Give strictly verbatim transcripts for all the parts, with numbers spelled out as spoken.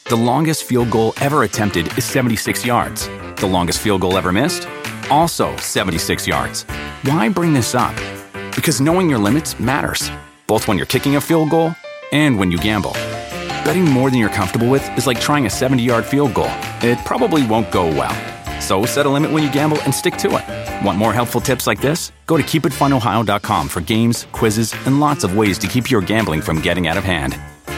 The longest field goal ever attempted is seventy-six yards. The longest field goal ever missed? Also seventy-six yards. Why bring this up? Because knowing your limits matters, both when you're kicking a field goal and when you gamble. Betting more than you're comfortable with is like trying a seventy-yard field goal. It probably won't go well. So set a limit when you gamble and stick to it. Want more helpful tips like this? Go to keep it fun ohio dot com for games, quizzes, and lots of ways to keep your gambling from getting out of hand.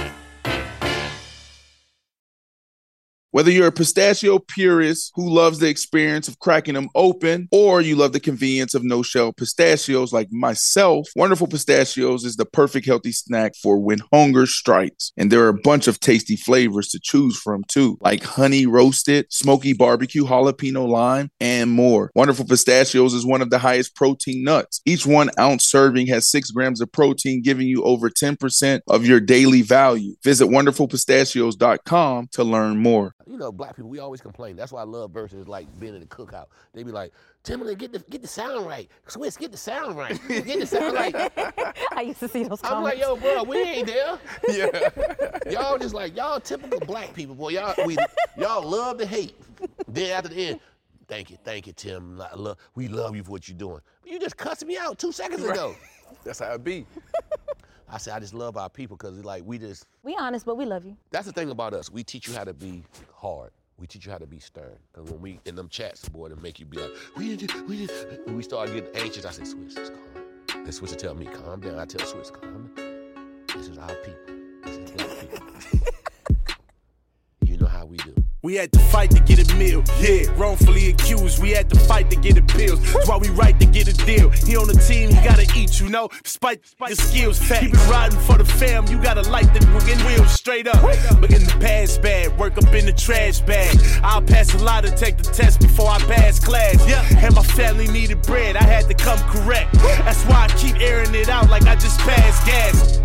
Whether you're a pistachio purist who loves the experience of cracking them open, or you love the convenience of no-shell pistachios like myself, Wonderful Pistachios is the perfect healthy snack for when hunger strikes. And there are a bunch of tasty flavors to choose from too, like honey roasted, smoky barbecue, jalapeno lime, and more. Wonderful Pistachios is one of the highest protein nuts. Each one ounce serving has six grams of protein, giving you over ten percent of your daily value. Visit wonderful pistachios dot com to learn more. You know, black people, we always complain. That's why I love verses like being in the cookout. They be like, Timberland, get the get the sound right. Swiss, get the sound right. Get the sound right. I used to see those comments. I'm like, yo, bro, we ain't there. Yeah. Y'all just like, y'all typical black people, boy. Y'all we y'all love to hate. Then after the end, thank you, thank you, Tim. I love, we love you for what you're doing. But you just cussed me out two seconds ago. Right. That's how it be. I said, I just love our people because like we just. We honest, but we love you. That's the thing about us. We teach you how to be hard. We teach you how to be stern. Because when we in them chats, boy, they make you be like, we did, we did. When we start getting anxious, I say, Swiss, just calm. And Swiss will tell me, calm down. I tell Swiss, calm down. This is our people. This is black people. You know how we do. We had to fight to get a meal, yeah. Wrongfully accused, we had to fight to get appeals. That's why we right to get a deal. He on the team, he gotta eat, you know. Despite the skills, keep it riding for the fam. You gotta light the wheels straight up. Look in the past bad, work up in the trash bag. I'll pass a lot to take the test before I pass class. Yeah, and my family needed bread, I had to come correct. That's why I keep airing it out like I just passed gas.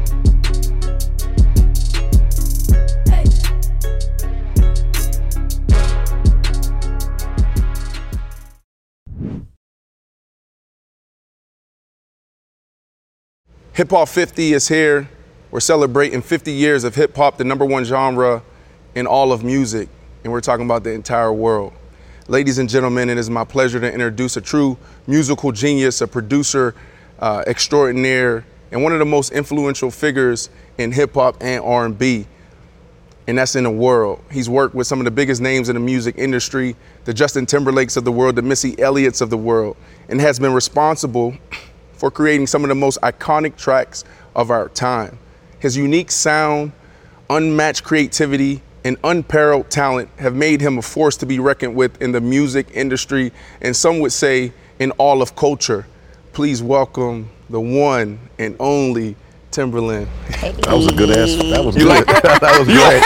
Hip Hop fifty is here. We're celebrating fifty years of hip hop, the number one genre in all of music, and we're talking about the entire world. Ladies and gentlemen, it is my pleasure to introduce a true musical genius, a producer uh, extraordinaire, and one of the most influential figures in hip hop and R and B, and that's in the world. He's worked with some of the biggest names in the music industry, the Justin Timberlakes of the world, the Missy Elliott's of the world, and has been responsible for creating some of the most iconic tracks of our time. His unique sound, unmatched creativity, and unparalleled talent have made him a force to be reckoned with in the music industry, and some would say in all of culture. Please welcome the one and only Timberland. Hey. That was a good answer. That was you good. Like that? That was great.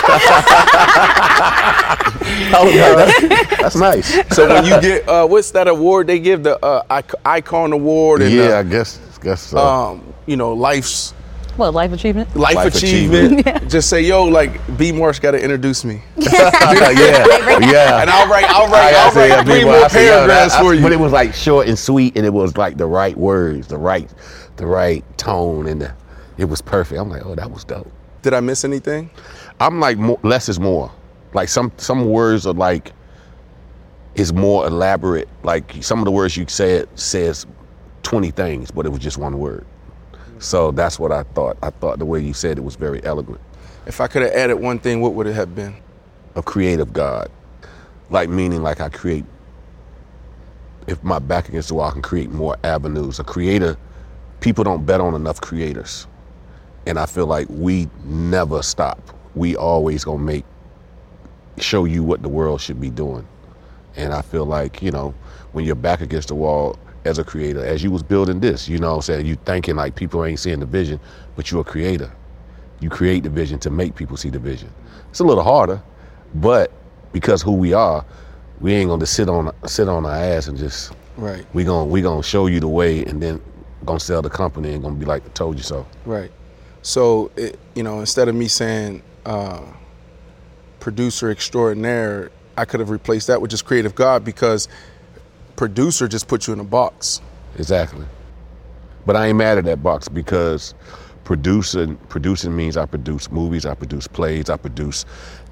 that was, that's, that's nice. So when you get, uh, what's that award they give, the uh, Icon Award? And, yeah, uh, I guess, guess so. Um, you know, life's, What, life achievement? Life, life achievement. achievement. Just say, yo, like, B. Marsh got to introduce me. yeah, yeah. And I'll write, I'll write, I'll write yeah, three more paragraphs for you. But it was like short and sweet, and it was like the right words, the right, the right tone, and the, it was perfect. I'm like, oh, that was dope. Did I miss anything? I'm like, more, less is more. Like some some words are like, is more elaborate. Like some of the words you said says twenty things, but it was just one word. So that's what I thought. I thought the way you said it was very eloquent. If I could have added one thing, what would it have been? A creative God. Like meaning like I create, if my back against the wall, I can create more avenues. A creator, people don't bet on enough creators. And I feel like we never stop. We always gonna make, show you what the world should be doing. And I feel like, you know, when you're back against the wall as a creator, as you was building this, you know what I'm saying, you thinking like people ain't seeing the vision, but you're a creator. You create the vision to make people see the vision. It's a little harder, but because who we are, we ain't gonna just sit on sit on our ass and just, right. we gonna we gonna show you the way and then gonna sell the company and gonna be like, I told you so. Right. So, it, you know, instead of me saying uh, producer extraordinaire, I could have replaced that with just creative God, because producer just put you in a box. Exactly. But I ain't mad at that box, because producing producing means I produce movies, I produce plays, I produce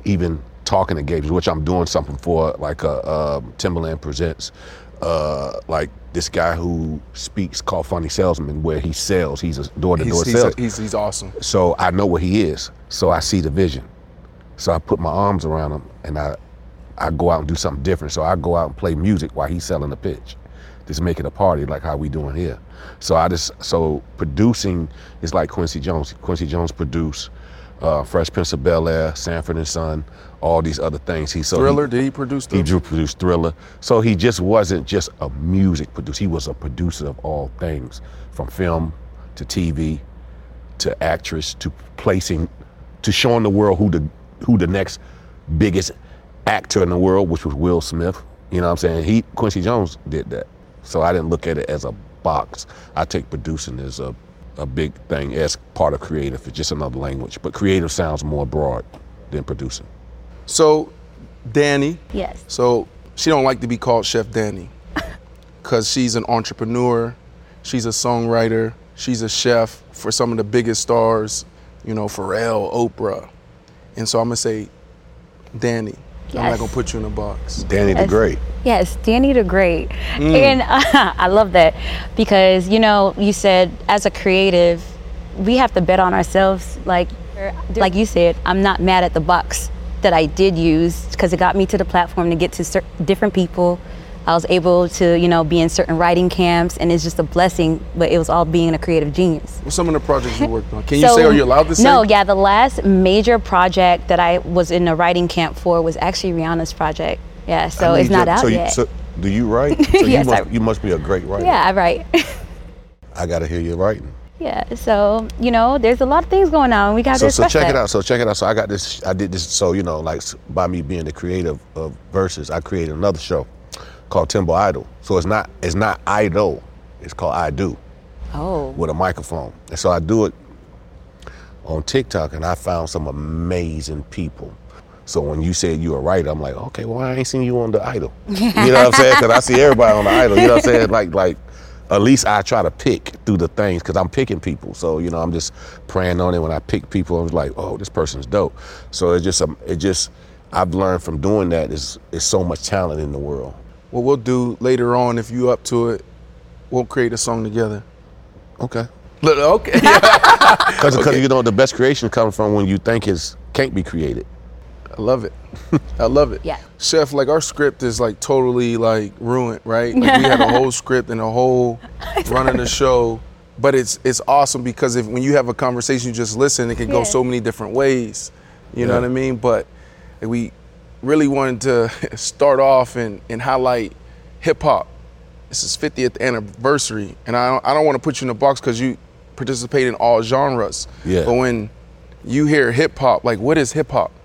even talking engagements, which I'm doing something for, like a uh, Timberland Presents, uh, like this guy who speaks called Funny Salesman, where he sells. He's a door-to-door He's, sales. he's, he's, he's awesome. So I know what he is. So I see the vision. So I put my arms around him and I, I go out and do something different. So I go out and play music while he's selling the pitch. Just make it a party like how we doing here. So I just, so producing is like Quincy Jones. Quincy Jones produced uh, Fresh Prince of Bel-Air, Sanford and Son, all these other things. He so Thriller, he, did he produce He Thriller? produced Thriller. So he just wasn't just a music producer. He was a producer of all things, from film to T V to actress to placing, to showing the world who the who the next biggest actor in the world, which was Will Smith. You know what I'm saying? He Quincy Jones did that. So I didn't look at it as a box. I take producing as a, a big thing as part of creative. It's just another language. But creative sounds more broad than producing. So, Danny. Yes. So she don't like to be called Chef Danny because she's an entrepreneur, she's a songwriter, she's a chef for some of the biggest stars, you know, Pharrell, Oprah. And so I'm gonna say, Danny. I'm not Yes. gonna put you in a box. Danny the Yes. Great. Yes, Danny the Great. Mm. And uh, I love that because, you know, you said as a creative, we have to bet on ourselves. Like, like you said, I'm not mad at the box that I did use because it got me to the platform to get to cer- different people. I was able to, you know, be in certain writing camps, and it's just a blessing, but it was all being a creative genius. What's some of the projects you worked on? Can you So- say, are you allowed to say? No, yeah, the last major project that I was in a writing camp for was actually Rihanna's project. Yeah, so I it's need not you- out so yet. You, so do you write? So Yes, you, must, I- you must be a great writer. yeah, I write. I gotta hear you writing. Yeah, so, you know, there's a lot of things going on. We got to So, so express check that. it out. So check it out. So I got this. I did this. So you know, like s- by me being the creative of Versus, I created another show called Timbo Idol. So it's not it's not Idol. It's called I Do Oh. with a microphone. And so I do it on TikTok, and I found some amazing people. So when you said you were a writer, I'm like, okay, well I ain't seen you on the Idol. You know what I'm saying? Because I see everybody on the Idol. You know what I'm saying? Like like. At least I try to pick through the things because I'm picking people. So, you know, I'm just praying on it. When I pick people, I'm like, oh, this person's dope. So it just, um, it just, I've learned from doing that is, is so much talent in the world. What we'll do later on, if you up to it, we'll create a song together. Okay. Look, okay. Because, Okay. you know, the best creation comes from when you think it can't be created. I love it. I love it. Yeah. Chef, like our script is like totally like ruined, right? Like we had a whole script and a whole run of the show, but it's it's awesome because if when you have a conversation, you just listen, it can go Yeah. so many different ways. You know Yeah. what I mean? But we really wanted to start off and, and highlight hip hop. This is fiftieth anniversary, and I don't, I don't want to put you in a box because you participate in all genres. Yeah. But when you hear hip hop, like what is hip hop?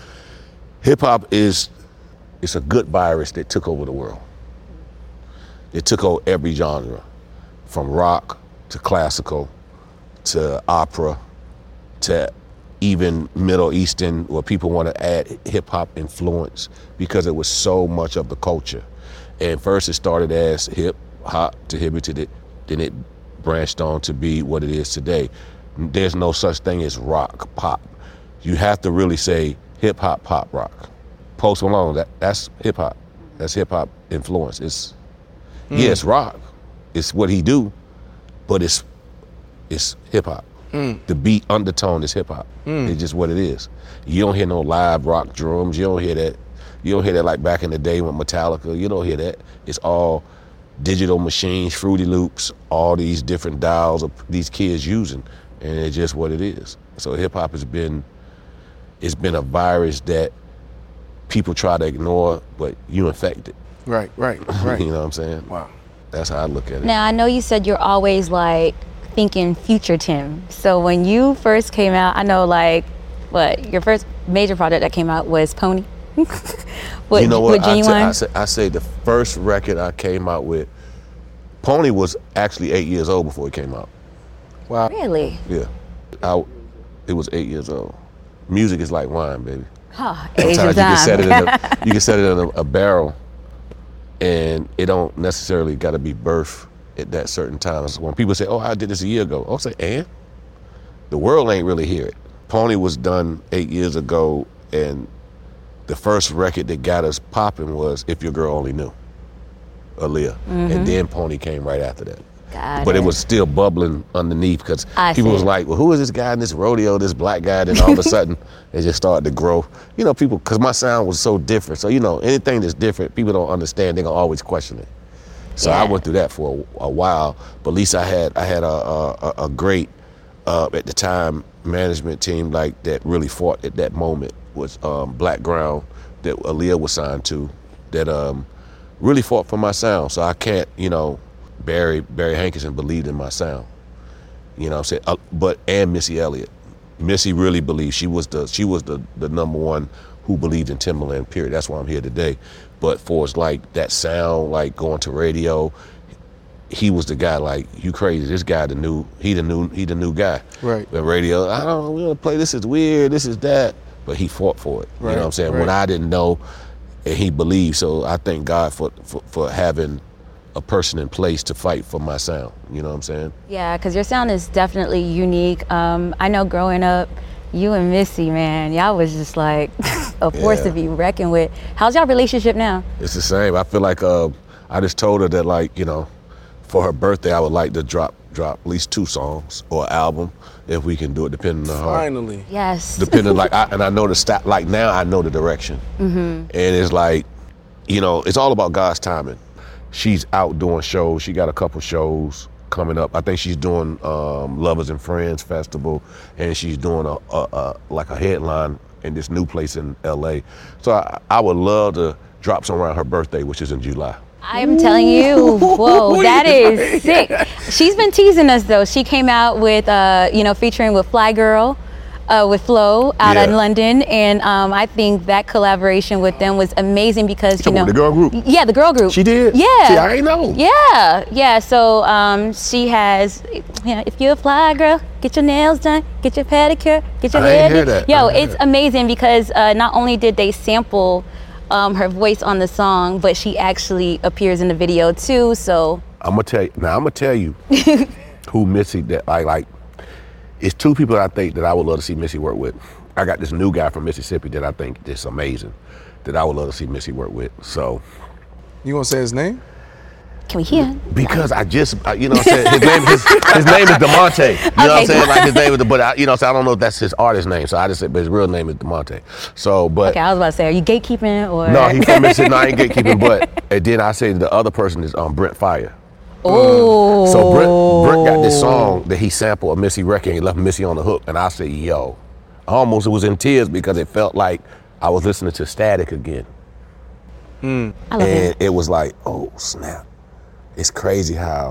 Hip hop is, it's a good virus that took over the world. It took over every genre, from rock to classical to opera to even Middle Eastern, where people want to add hip hop influence because it was so much of the culture. And first it started as hip hop to hibbity, it, then it branched on to be what it is today. There's no such thing as rock pop. You have to really say hip hop, pop, rock. Post Malone, that, that's hip hop. That's hip hop influence. It's Mm. yeah, it's rock. It's what he do, but it's it's hip hop. Mm. The beat undertone is hip hop. Mm. It's just what it is. You don't hear no live rock drums. You don't hear that. You don't hear that like back in the day with Metallica. You don't hear that. It's all digital machines, Fruity Loops, all these different dials of these kids using, and it's just what it is. So hip hop has been, it's been a virus that people try to ignore, but you infect it. Right, right, right. You know what I'm saying? Wow. That's how I look at it. Now, I know you said you're always like thinking future Tim. So when you first came out, I know like, what, your first major project that came out was Pony? With, you know what? with I, t- Genuine? I, say, I say the first record I came out with, Pony was actually eight years old before it came out. Wow. Really? Yeah. I, it was eight years old. Music is like wine, baby. Huh, age Sometimes of you can time. set it in a, you can set it in a, a barrel, and it don't necessarily got to be birthed at that certain time. So when people say, "Oh, I did this a year ago," I'll say, "And the world ain't really hear it." Pony was done eight years ago, and the first record that got us popping was If Your Girl Only Knew, Aaliyah. Mm-hmm. And then Pony came right after that. Got but it. it was still bubbling underneath because I people see. was like, well, who is this guy in this rodeo, this black guy? Then all of a sudden, it just started to grow. You know, people, because my sound was so different. So, you know, anything that's different, people don't understand. They're going to always question it. So Yeah. I went through that for a, a while. But at least I had I had a, a, a great, uh, at the time, management team like that really fought at that moment was um, Black Ground that Aaliyah was signed to that um, really fought for my sound. So I can't, you know, Barry Barry Hankinson believed in my sound, you know what I'm saying? Uh, but and Missy Elliott, Missy really believed. She was the she was the the number one who believed in Timberland. Period. That's why I'm here today. But for us, like that sound, like going to radio, he was the guy. Like, you crazy? This guy the new he the new he the new guy. Right. The radio, I don't know. We want to play. This is weird. This is that. But he fought for it. Right, You know what I'm saying? right. When I didn't know, and he believed. So I thank God for for, for having a person in place to fight for my sound. You know what I'm saying? Yeah, because your sound is definitely unique. Um, I know growing up, you and Missy, man, y'all was just like a force Yeah. to be reckoned with. How's y'all relationship now? It's the same. I feel like uh, I just told her that, like, you know, for her birthday, I would like to drop drop at least two songs or an album if we can do it, depending on her. Finally. Yes. Depending, like, I, and I know the stop. Like now, I know the direction, mm-hmm. and it's like, you know, it's all about God's timing. She's out doing shows. She got a couple shows coming up. I think she's doing um, Lovers and Friends Festival, and she's doing a, a, a like a headline in this new place in L A. So I, I would love to drop some around her birthday, which is in July. I'm telling you, whoa, that is sick. She's been teasing us though. She came out with, uh, you know, featuring with Fly Girl, uh, with Flo out Yeah. in London, and um, I think that collaboration with them was amazing because you know The girl group. Yeah, the girl group. She did? Yeah. See, I ain't know. Yeah, yeah. So um, she has, you know, if you're a fly girl, get your nails done, get your pedicure, get your I hair ain't hear done. that. I Yo, ain't hear it's that. amazing because uh, not only did they sample um, her voice on the song, but she actually appears in the video too. So I'm gonna tell you now. I'm gonna tell you who Missy that I like. It's two people that I think that I would love to see Missy work with. I got this new guy from Mississippi that I think is amazing, that I would love to see Missy work with. So You gonna say his name? can we hear? because I just, I- you know, what I'm saying his name, his, his name is Demonte. You know what Okay. I'm saying? Like his name is, but I, you know, so I don't know if that's his artist name. So I just said, but his real name is Demonte. So, but Okay, I was about to say, are you gatekeeping or? no, he from Mississippi. No, I ain't gatekeeping. But and then I say the other person is um Brent Fire. Oh. So Brent, Brent got this song that he sampled a Missy record and he left Missy on the hook. And I said, yo, I almost was in tears because it felt like I was listening to Static again. I love And it. it was like, oh, snap. It's crazy how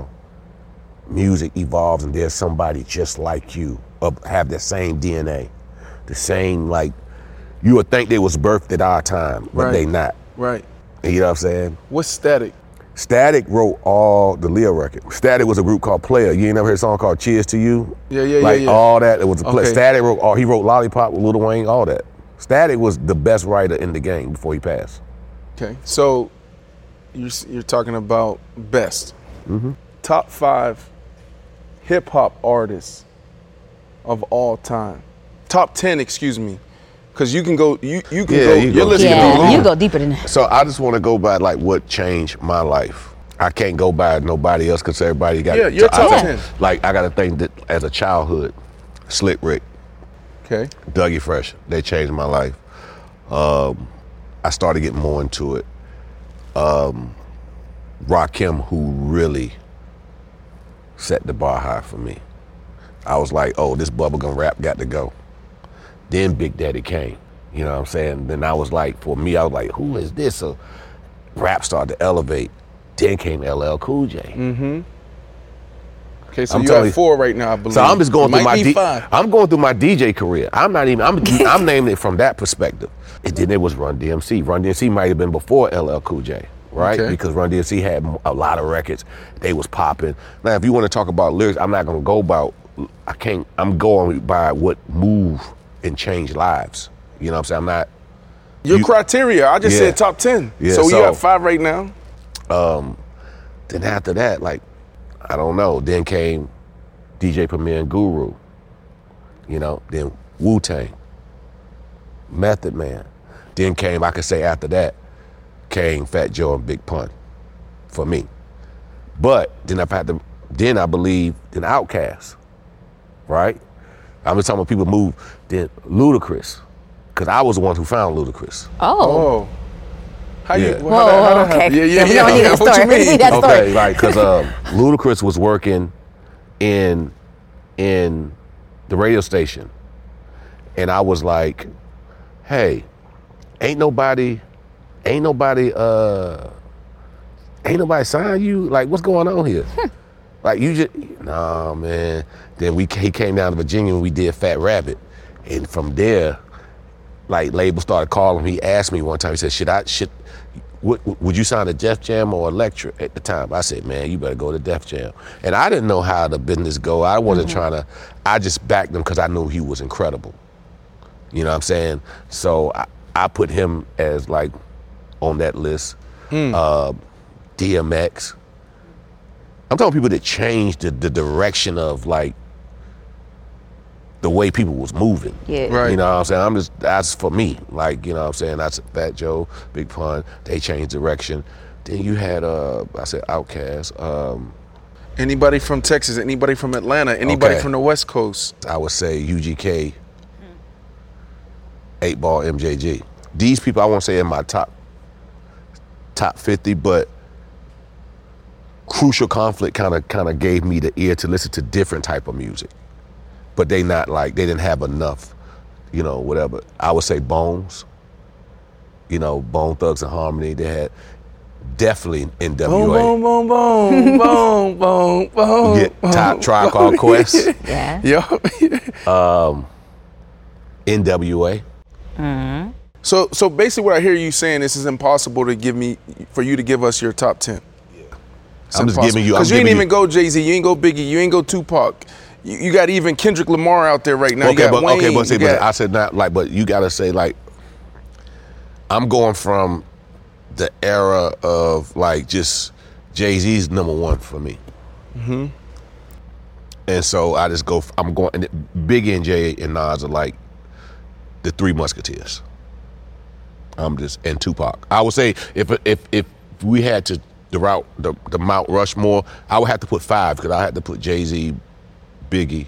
music evolves and there's somebody just like you, uh, have the same D N A, the same, like, you would think they was birthed at our time, but Right. they not. Right. You know what I'm saying? What's Static? Static wrote all the Leo record. Static was a group called Player. You ain't never heard a song called Cheers to You? Yeah, yeah, like yeah, yeah. all that. It was a play. Okay. Static wrote all, he wrote Lollipop with Lil Wayne, all that. Static was the best writer in the game before he passed. Okay. So you're you're talking about best. Mm-hmm. Top five hip hop artists of all time. Top ten, excuse me. Cause you can go you you can Yeah, go you you're go- listening Yeah, to long. you go deeper than that. So I just want to go by like what changed my life. I can't go by nobody else because everybody got. Yeah, your so I top think- ten. Like I got to think that as a childhood, Slick Rick, Okay. Dougie Fresh, they changed my life. Um, I started getting more into it. Um, Rakim, who really set the bar high for me. I was like, oh, this bubblegum rap got to go. Then Big Daddy came. You know what I'm saying? Then I was like, for me, I was like, who is this? So rap started to elevate. Then came L L Cool J. Mm-hmm. Okay, so I'm you telling have you. four right now, I believe. So I'm just going Might through my be D- five. I'm going through my D J career. I'm not even I'm I'm naming it from that perspective. And then it was Run D M C. Run D M C might have been before L L Cool J, right? Okay. Because Run D M C had a lot of records. They was popping. Now, if you want to talk about lyrics, I'm not going to go about. I can't. I'm going by what move and change lives. You know what I'm saying? I'm not. Your you- criteria, I just Yeah. said top ten. Yeah, so, you so- have five right now. Then after that, like, I don't know. Then came D J Premier and Guru. You know, then Wu-Tang, Method Man. Then came, I could say after that, came Fat Joe and Big Pun for me. But then I've had to, then I believe in Outkast, right? I'm just talking about people move, then Ludacris, because I was the one who found Ludacris. Oh. Oh. How Yeah. you, Whoa, how that, how that okay. happen? Yeah, yeah, Yeah, we yeah. don't need yeah. that What story. you We mean? need that story. Okay, like, because um, Ludacris was working in in the radio station, and I was like, hey, ain't nobody, ain't nobody, uh, ain't nobody sign you? Like, what's going on here? Like, you just, nah, man. Then we he came down to Virginia and we did Fat Rabbit. And from there, like, label started calling. He asked me one time, he said, should I, should, would, would you sign to Def Jam or Elektra at the time? I said, man, you better go to Def Jam. And I didn't know how the business go. I wasn't mm-hmm. trying to, I just backed him because I knew he was incredible. You know what I'm saying? So I, I put him as like on that list. Hmm. Uh, D M X. I'm talking people that changed the, the direction of like the way people was moving. Yeah. Right. You know what I'm saying? I'm just, that's for me. Like, you know what I'm saying? That's Fat Joe, Big Pun, they changed direction. Then you had, uh, I said Outkast. Um, Anybody from Texas, anybody from Atlanta, anybody Okay. from the West Coast. I would say U G K, eight ball M J G. These people I won't say in my top top fifty, but Crucial Conflict kind of kind of gave me the ear to listen to different type of music. But they not like, they didn't have enough, you know, whatever. I would say Bones, you know, Bone Thugs and Harmony. They had definitely N W A. Boom, boom, boom, boom, boom, boom. Yeah, Top Tribe Called Quest. Yeah. Yeah. um, N W A. Mm-hmm. So, so basically, what I hear you saying is, it's impossible to give me, for you to give us your top ten. I'm just giving you. Because I'm you ain't giving even go Jay-Z, you ain't go Biggie, you ain't go Tupac. You, you got even Kendrick Lamar out there right now. Okay, you got but Wayne, okay, but, see, you but got- I said not like, but you gotta say like, I'm going from the era of like just Jay-Z's number one for me. Mm-hmm. And so I just go. I'm going. And Biggie and Jay and Nas are like the Three Musketeers. I'm just and Tupac. I would say if if if we had to the route the, the Mount Rushmore, I would have to put five because I had to put Jay-Z, Biggie,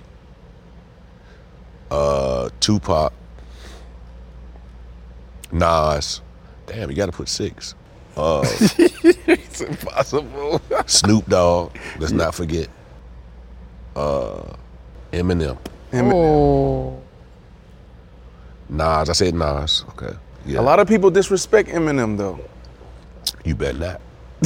uh, Tupac, Nas. Damn, you got to put six. Uh, it's impossible. Snoop Dogg. Let's not forget. Uh, Eminem. Oh. Nas. I said Nas. Okay. Yeah. A lot of people disrespect Eminem though. You bet not.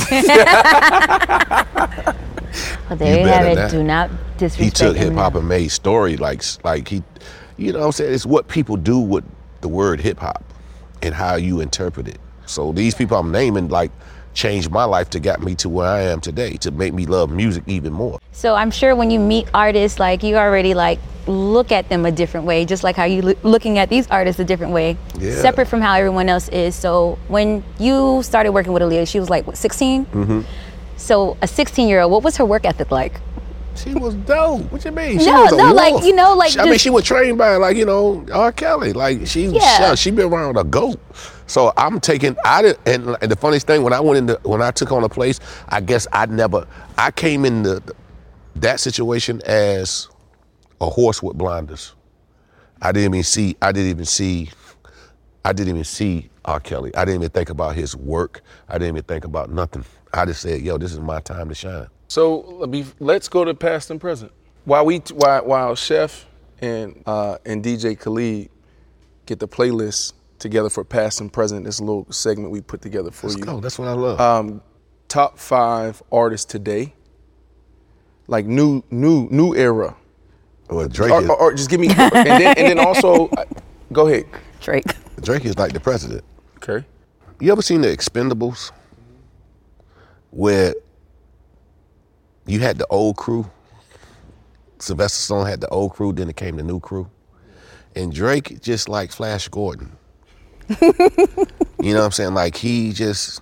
Well, there you You have better it. not. Do not He disrespect took hip hop Eminem. and made story like like he, you know what I'm saying? It's what people do with the word hip hop and how you interpret it. So these people I'm naming like changed my life to get me to where I am today, to make me love music even more. So I'm sure when you meet artists, like you already like look at them a different way, just like how you lo- looking at these artists a different way, Yeah. separate from how everyone else is. So when you started working with Aaliyah, she was like what, sixteen? Mm-hmm. So a sixteen-year-old, what was her work ethic like? She was dope. What you mean? She No, was a no, like, wolf. you know, like She- I mean, just- she was trained by like you know R. Kelly. Like she, Yeah. she, she been around a goat. So I'm taking. I did, and, and the funniest thing when I went into when I took on a place, I guess I never. I came in the, that situation as a horse with blinders. I didn't even see. I didn't even see. I didn't even see R. Kelly. I didn't even think about his work. I didn't even think about nothing. I just said, "Yo, this is my time to shine." So let me- let's go to past and present. While we while, while Chef and uh, and D J Khalid get the playlist together for past and present, this little segment we put together for Let's you. go. That's what I love. Um, top five artists today, like new new new era, well, Drake or, is, or, or just give me, and then, and then also, uh, go ahead. Drake. Drake is like the president. Okay. You ever seen The Expendables? Where you had the old crew, Sylvester Stallone had the old crew, then it came the new crew. And Drake just like Flash Gordon. You know what I'm saying? Like he just,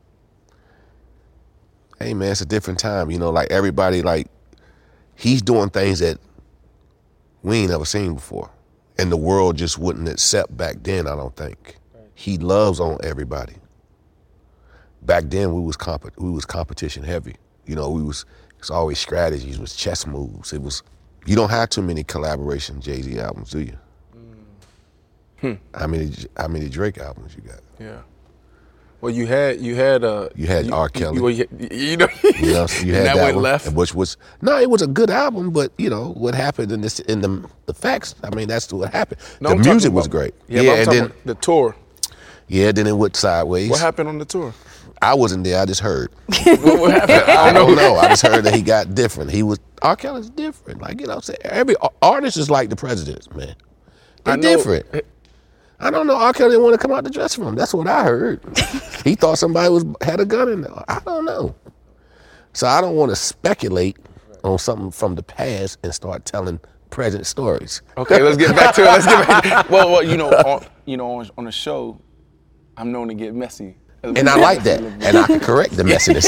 hey man, it's a different time. You know, like everybody like, he's doing things that we ain't never seen before. And the world just wouldn't accept back then, I don't think. he loves on everybody. Back then, we was comp- we was competition heavy. You know, we was it's always strategies, it was chess moves. It was you don't have too many collaboration Jay-Z albums, do you? Hmm. How many how many Drake albums you got? Yeah. Well, you had you had uh You had you, R. Kelly. You, you, you know, You know, you had that, that went one, left. which was no, it was a good album, but you know what happened in this in the the facts. I mean, that's what happened. No, the I'm talking music was about- great. Yeah, Yeah, but I'm and talking then about the tour. yeah, then it went sideways. What happened on the tour? I wasn't there. I just heard. What, what happened? I don't know. I just heard that he got different. He was R. Kelly's different. Like you know, what I'm saying every artist is like the presidents, man. They're I know- different. I don't know. R. Kelly didn't want to come out the dressing room. That's what I heard. He thought somebody was had a gun in there. I don't know. So I don't want to speculate on something from the past and start telling present stories. Okay, let's get back to it. Let's get back. Well, well, you know, on, you know, on, on the show, I'm known to get messy. And I like that. And I can correct the messiness.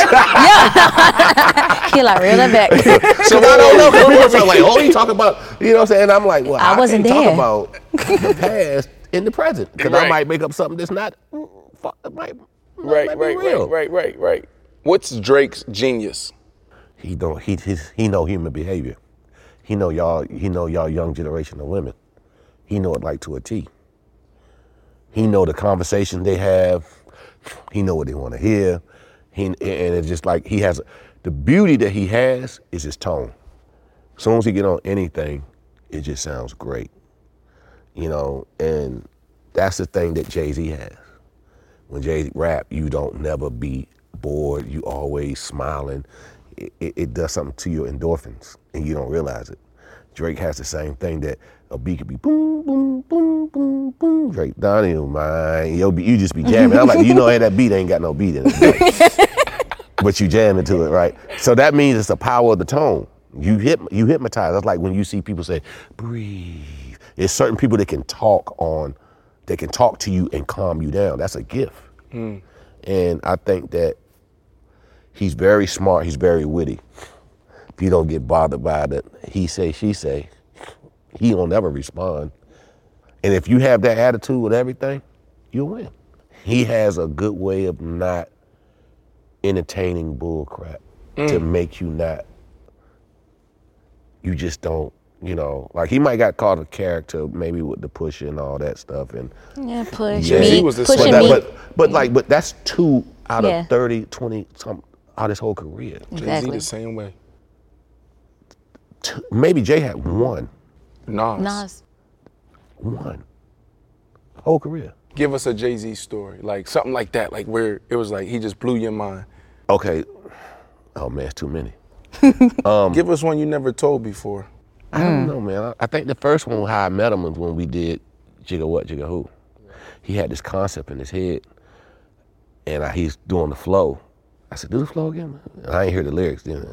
He like reel it back. So I don't know. Because I'm like, oh, he talking about, you know what I'm saying? And I'm like, well, I I, wasn't can't there. talk about the past in the present. Because I Right. might make up something that's not, mm, fu- it might, Right, might be right, real. right, right, right, right. What's Drake's genius? He don't, he, his, he know human behavior. He know y'all, he know y'all young generation of women. He know it like to a T. He know the conversation they have. He know what they want to hear. He, and it's just like he has, the beauty that he has is his tone. As soon as he get on anything, it just sounds great. You know, and that's the thing that Jay-Z has. When Jay-Z rap, you don't never be bored. You always smiling. It, it, it does something to your endorphins, and you don't realize it. Drake has the same thing that a beat could be boom, boom, boom, boom, boom. Drake, Donnie, man, yo, you just be jamming. I'm like, you know, hey, that beat ain't got no beat in it, but you jamming to it, right? So that means it's the power of the tone. You hit, you hypnotize. That's like when you see people say, breathe. There's certain people that can talk on, that can talk to you and calm you down. That's a gift. Mm. And I think that he's very smart. He's very witty. If you don't get bothered by the he say, she say, he will never respond. And if you have that attitude with everything, you'll win. He has a good way of not entertaining bull crap mm. to make you not, you just don't, you know, like he might got caught a character maybe with the push and all that stuff. And Yeah, push Yeah, me. he was the Pushing but, that, me. but, but like, but that's two out Yeah. of thirty, twenty, some, out of his whole career. Jay-Z Exactly. the same way. Two, maybe Jay had one, Nas. Nas. one, whole career. Give us a Jay-Z story, like something like that, like where it was like he just blew your mind. Okay, oh man, it's too many. Give us one you never told before. I don't know, man. I, I think the first one, how I met him, was when we did Jigga What, Jigga Who. He had this concept in his head, and I, he's doing the flow. I said, do the flow again, man. And I ain't hear the lyrics then.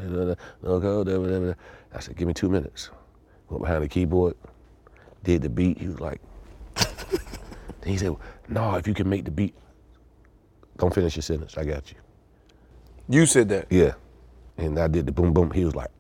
I said, give me two minutes. Went behind the keyboard, did the beat. He was like, then he said, no, if you can make the beat, don't finish your sentence, I got you. You said that. Yeah. And I did the boom, boom. He was like,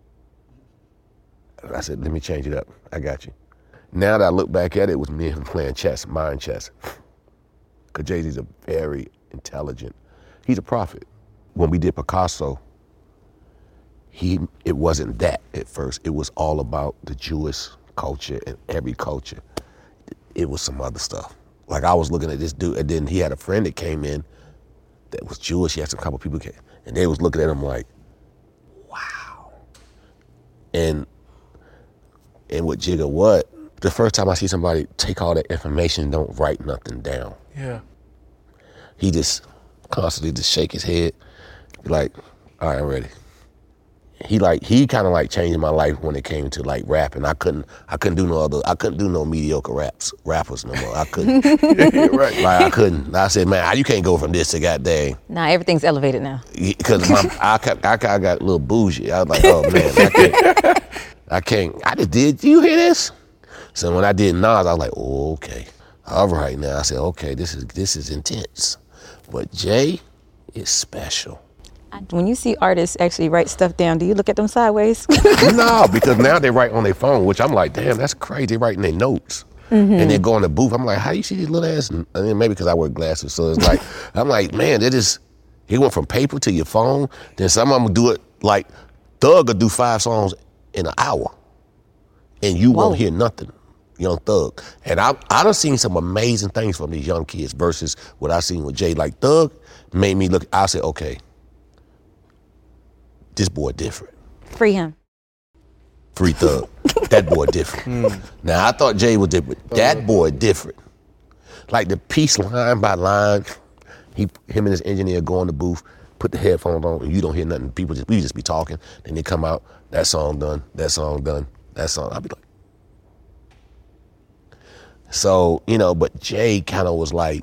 I said, let me change it up. I got you. Now that I look back at it, it was me and him playing chess, mind chess. Because Jay-Z's a very intelligent, he's a prophet. When we did Picasso, he it wasn't that at first. It was all about the Jewish culture and every culture. It was some other stuff. Like I was looking at this dude, and then he had a friend that came in that was Jewish. He had some couple people came, and they was looking at him like, wow. And and with Jigga What, the first time I see somebody take all that information and don't write nothing down, Yeah. he just constantly just shake his head, be like, all right, I'm ready. He like he kind of like changed my life when it came to like rapping. I couldn't I couldn't do no other I couldn't do no mediocre raps rappers no more. I couldn't. Right. Like I couldn't. I said, man, you can't go from this to goddamn. Nah, everything's elevated now. Because my I, I, I got a little bougie. I was like, oh man, I can't. I can't. I just did. You hear this? So when I did Nas, I was like, oh, okay, all right. Now I said, okay, this is this is intense, but Jay is special. When you see artists actually write stuff down, do you look at them sideways? No, because now they write on their phone, which I'm like, damn, that's crazy. They writing their notes. Mm-hmm. And then go in the booth. I'm like, how do you see these little ass? And then maybe because I wear glasses, so it's like, I'm like, man, that is. He went from paper to your phone. Then some of them do it like Thug will do five songs in an hour, and you Whoa. Won't hear nothing. Young Thug. And I I done seen some amazing things from these young kids versus what I seen with Jay. Like Thug made me look. I said, okay, this boy different. Free him. Free Thug. That boy different. Mm. Now I thought Jay was different. That boy different. Like the piece line by line. He, him and his engineer go in the booth, put the headphones on, and you don't hear nothing. People just, we just be talking. Then they come out, that song done, that song done, that song. I'll be like. So, you know, but Jay kind of was like,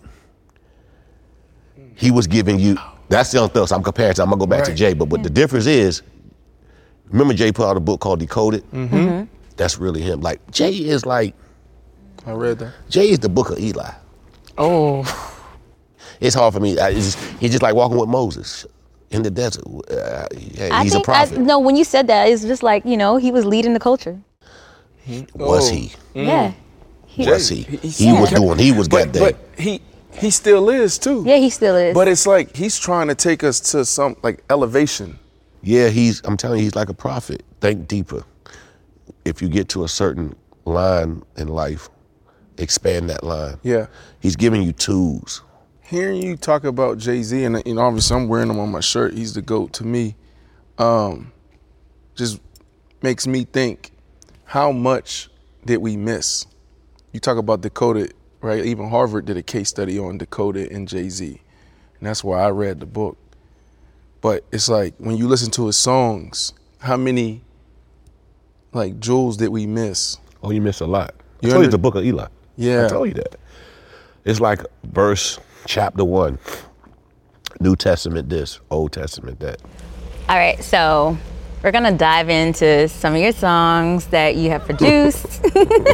he was giving you, that's Young Thug. So I'm comparing to, I'm gonna go back right. to Jay, but, but yeah. the difference is, remember Jay put out a book called Decoded? Mm-hmm. Mm-hmm. That's really him. Like, Jay is like. I read that. Jay is the book of Eli. Oh. It's hard for me. I, it's just, he's just like walking with Moses in the desert. Uh, yeah, he's think, a prophet. I, no, when you said that, it's just like, you know, he was leading the culture. He, was oh. he? Mm. Yeah. He, was he? He, he yeah. was doing, he was but, goddamn. But he, he still is too. Yeah, he still is. But it's like, he's trying to take us to some, like, elevation. Yeah, he's, I'm telling you, he's like a prophet. Think deeper. If you get to a certain line in life, expand that line. Yeah. He's giving you tools. Hearing you talk about Jay-Z, and you know, obviously I'm wearing him on my shirt, he's the GOAT to me, um, just makes me think, how much did we miss? You talk about Decoded, right? Even Harvard did a case study on Decoded and Jay-Z, and that's why I read the book. But it's like, when you listen to his songs, how many, like, jewels did we miss? Oh, you missed a lot. I told you the book of Eli. Yeah. I told you that. It's like verse, chapter one, New Testament this, Old Testament that. All right, so we're gonna dive into some of your songs that you have produced.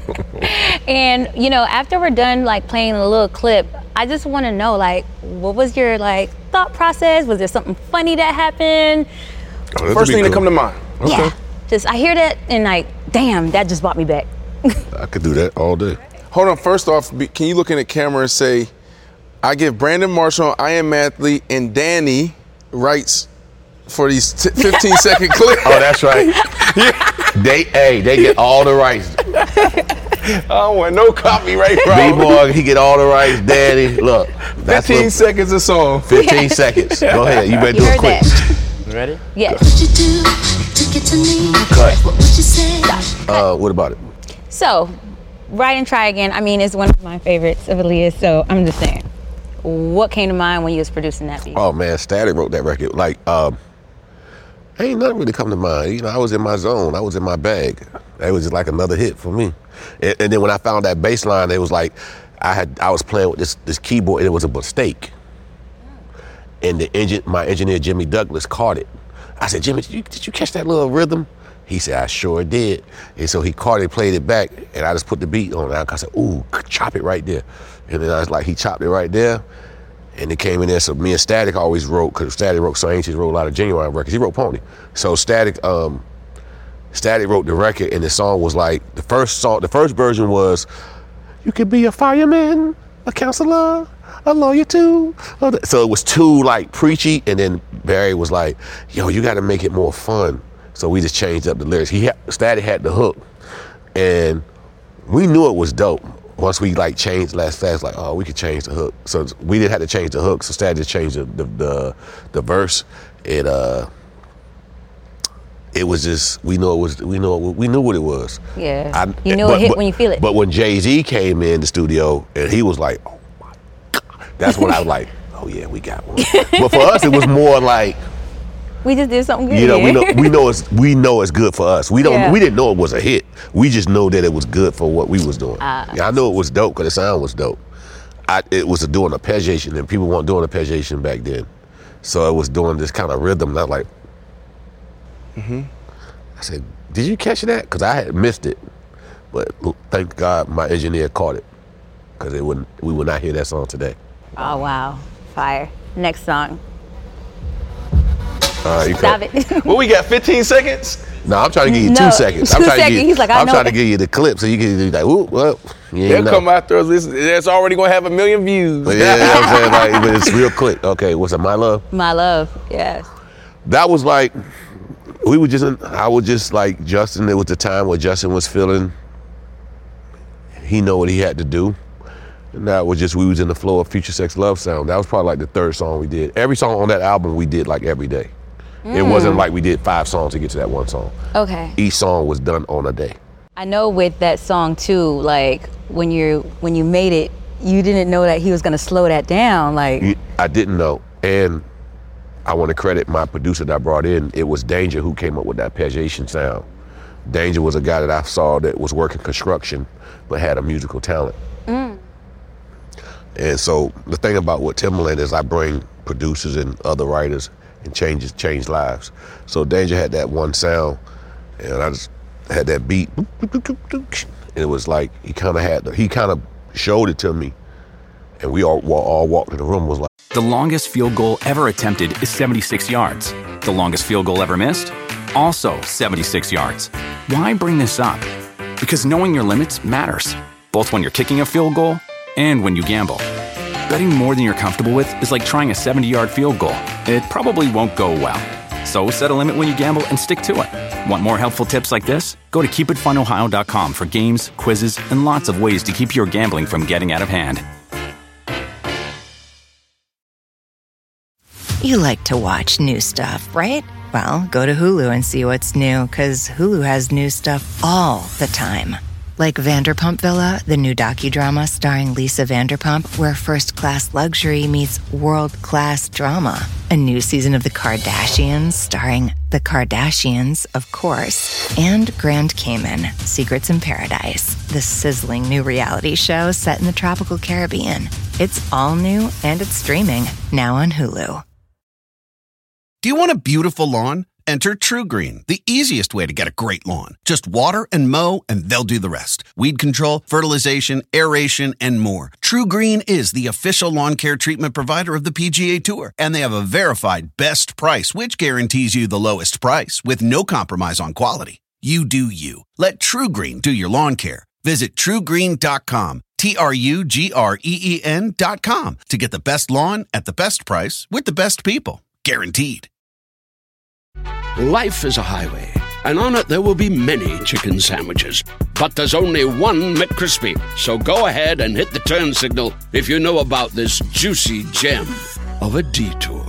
And, you know, after we're done like playing a little clip, I just wanna know, like, what was your like thought process? Was there something funny that happened? Oh, First thing cool. to come to mind. Okay. Yeah, just I hear that and like, damn, that just brought me back. I could do that all day. Hold on, first off, can you look in the camera and say, I give Brandon Marshall, I Am Athlete, and Danny rights for these t- fifteen second clips. Oh, that's right. Yeah. They, hey, they get all the rights. I don't want no copyright. B-boy, he get all the rights. Danny, look. That's fifteen what, seconds a song. fifteen yeah. seconds. Go ahead, you better you do it quick. That. You ready? Yes. What would you do to get to me? Cut. What would you say? Uh, what about it? So, Ride and Try Again, I mean, it's one of my favorites of Aaliyah, so I'm just saying. What came to mind when you was producing that beat? Oh man, Static wrote that record. Like, um, ain't nothing really come to mind. You know, I was in my zone. I was in my bag. It was just like another hit for me. And, and then when I found that bass line, it was like, I had I was playing with this this keyboard and it was a mistake. And the engine, my engineer Jimmy Douglas caught it. I said, Jimmy, did you, did you catch that little rhythm? He said, I sure did. And so he caught it, played it back, and I just put the beat on it. I said, ooh, chop it right there. And then I was like, he chopped it right there, and it came in there. So me and Static always wrote, because Static wrote So Anxious, wrote a lot of Genuine records. He wrote Pony. So Static, um, Static wrote the record, and the song was like, the first song, the first version was, you could be a fireman, a counselor, a lawyer too. So it was too like preachy, and then Barry was like, yo, you gotta make it more fun. So we just changed up the lyrics. He had, Static had the hook, and we knew it was dope. Once we like changed last fast, like, oh, we could change the hook. So we didn't have to change the hook. So Static just changed the the the, the verse. It uh, it was just we knew it was we knew it, we knew what it was. Yeah, I, you know it hit but, when you feel it. But when Jay-Z came in the studio and he was like, oh my God, that's when I was like, oh yeah, we got one. But for us, it was more like. We just did something good. You know, we know we know it's we know it's good for us. We don't Yeah. we didn't know it was a hit. We just know that it was good for what we was doing. Uh, yeah, I know it was dope because the sound was dope. I, it was a doing arpeggiation, and people weren't doing arpeggiation back then, so it was doing this kind of rhythm. And I was like, mm-hmm. I said, "Did you catch that?" Because I had missed it, but thank God my engineer caught it, because it wouldn't we would not hear that song today. Oh wow, fire! Next song. All right, you Stop cut. it. Well, we got fifteen seconds. No, I'm trying to give you no, two seconds. I'm two trying seconds. to give, He's like, I I'm know trying that. to give you the clip so you can be like, ooh, well, You They'll know. come after us. It's, it's already gonna have a million views. But yeah, you know what I'm saying? Like, but it's real quick. Okay, what's up, My Love? My love, yes. That was like, we were just, in, I was just like, Justin, it was the time where Justin was feeling, he know what he had to do. And that was just, we was in the flow of Future Sex Love Sound. That was probably like the third song we did. Every song on that album we did like every day. Mm. It wasn't like we did five songs to get to that one song. Okay. Each song was done on a day. I know with that song too, like when you when you made it, you didn't know that he was gonna slow that down. Like I didn't know, and I want to credit my producer that I brought in. It was Danger who came up with that arpeggiation sound. Danger was a guy that I saw that was working construction, but had a musical talent. Mm. And so the thing about what Timbaland is, I bring producers and other writers and changes change lives. So Danger had that one sound, and I just had that beat, and it was like he kind of had, he kind of showed it to me, and we all, all walked in the room, was like. The longest field goal ever attempted is seventy-six yards. The longest field goal ever missed? Also seventy-six yards. Why bring this up? Because knowing your limits matters, both when you're kicking a field goal and when you gamble. Betting more than you're comfortable with is like trying a seventy-yard field goal. It probably won't go well. So set a limit when you gamble and stick to it. Want more helpful tips like this? Go to keep it fun ohio dot com for games, quizzes, and lots of ways to keep your gambling from getting out of hand. You like to watch new stuff, right? Well, go to Hulu and see what's new, because Hulu has new stuff all the time. Like Vanderpump Villa, the new docudrama starring Lisa Vanderpump, where first-class luxury meets world-class drama. A new season of The Kardashians starring The Kardashians, of course. And Grand Cayman, Secrets in Paradise, the sizzling new reality show set in the tropical Caribbean. It's all new, and it's streaming now on Hulu. Do you want a beautiful lawn? Enter TruGreen, the easiest way to get a great lawn. Just water and mow, and they'll do the rest. Weed control, fertilization, aeration, and more. TruGreen is the official lawn care treatment provider of the P G A Tour, and they have a verified best price, which guarantees you the lowest price with no compromise on quality. You do you. Let TruGreen do your lawn care. Visit True Green dot com, T R U G R E E N dot com, to get the best lawn at the best price with the best people. Guaranteed. Life is a highway, and on it there will be many chicken sandwiches. But there's only one McCrispy. So go ahead and hit the turn signal if you know about this juicy gem of a detour.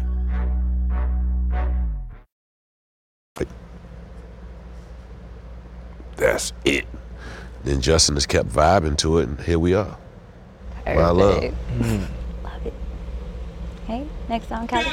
That's it. Then Justin has kept vibing to it, and here we are. Perfect. My love. Mm. Love it. Okay, next song, Kelly.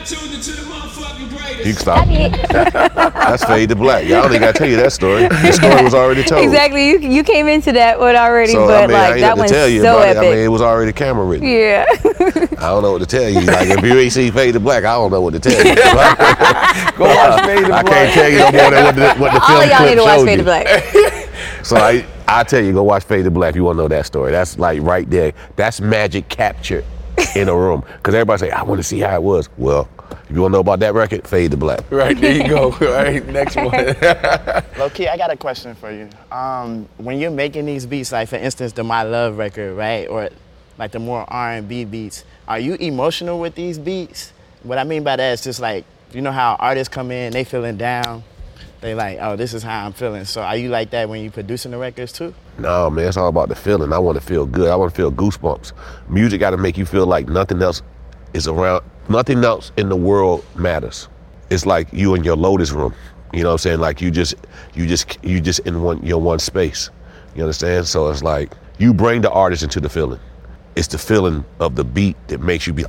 You can stop. That's Fade to Black. Y'all ain't got to tell you that story. The story was already told. Exactly. You you came into that one already, so, but I mean, like I ain't that have to one's tell you so about epic. It. I mean, it was already camera written. Yeah. I don't know what to tell you. Like, if you ain't seen Fade to Black, I don't know what to tell you. Go watch Fade to Black. I can't tell you no more than what the, what the All film of y'all clip need to watch showed Fade to you. Black. So I, I tell you, go watch Fade to Black if you want to know that story. That's like right there. That's magic captured in a room. Because everybody say, I want to see how it was. Well, if you want to know about that record, Fade to Black. Right, there you go. All right, next one. Low-key, I got a question for you. Um, when you're making these beats, like for instance, the My Love record, right? Or like the more R and B beats, are you emotional with these beats? What I mean by that is just like, you know how artists come in, they feeling down, they like, oh, this is how I'm feeling. So are you like that when you producing the records too? No, man, it's all about the feeling. I want to feel good. I want to feel goosebumps. Music got to make you feel like nothing else is around, nothing else in the world matters. It's like you in your Lotus room. You know what I'm saying? Like you just, you just, you just in one, your one space. You understand? So it's like you bring the artist into the feeling. It's the feeling of the beat that makes you be.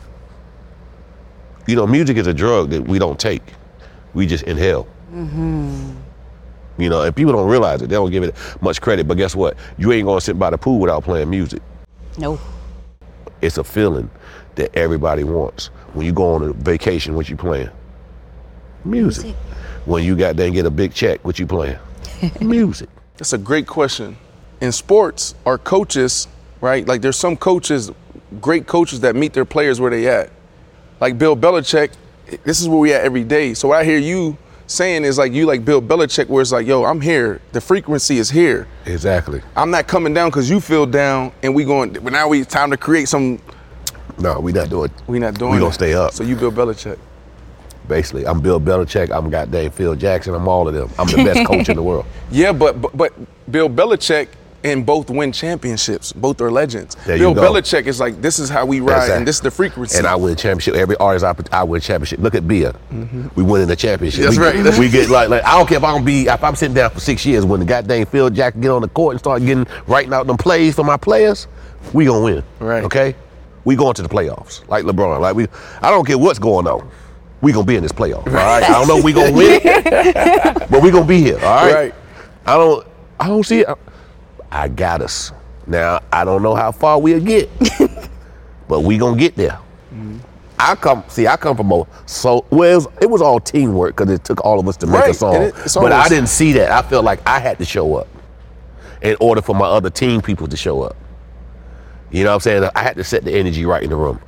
You know, music is a drug that we don't take. We just inhale. Mm-hmm. You know, and people don't realize it. They don't give it much credit. But guess what? You ain't gonna sit by the pool without playing music. No. It's a feeling that everybody wants. When you go on a vacation, what you playing? Music. Music. When you got there and get a big check, what you playing? Music. That's a great question. In sports, our coaches, right? Like there's some coaches, great coaches that meet their players where they at. Like Bill Belichick, this is where we at every day. So when I hear you saying is like you like Bill Belichick, where it's like, yo, I'm here. The frequency is here. Exactly. I'm not coming down because you feel down, and we going. But now we time to create some. No, we not doing. We not doing. We gonna that. stay up. So you Bill Belichick. Basically, I'm Bill Belichick. I'm goddamn Phil Jackson. I'm all of them. I'm the best coach in the world. Yeah, but, but but Bill Belichick and both win championships. Both are legends. There Bill you go. Belichick is like, this is how we ride, Exactly. and this is the frequency. And I win championship. Every artist I, I win championship. Look at Bia. Mm-hmm. We winning the championship. That's we, right. That's we get like, like I don't care if I'm be if I'm sitting down for six years. When the goddamn Phil Jackson get on the court and start getting writing out them plays for my players, we gonna win. Right. Okay. We going to the playoffs like LeBron. Like we, I don't care what's going on. We gonna be in this playoff. All right. I don't know if we gonna win, but we gonna be here. All right. Right. I don't. I don't see it. I got us. Now, I don't know how far we'll get, but we gonna get there. Mm-hmm. I come, see, I come from a, so, well, it was, it was all teamwork because it took all of us to make Right. a song. And it- it's but I always- didn't see that. I felt like I had to show up in order for my other team people to show up. You know what I'm saying? I had to set the energy right in the room.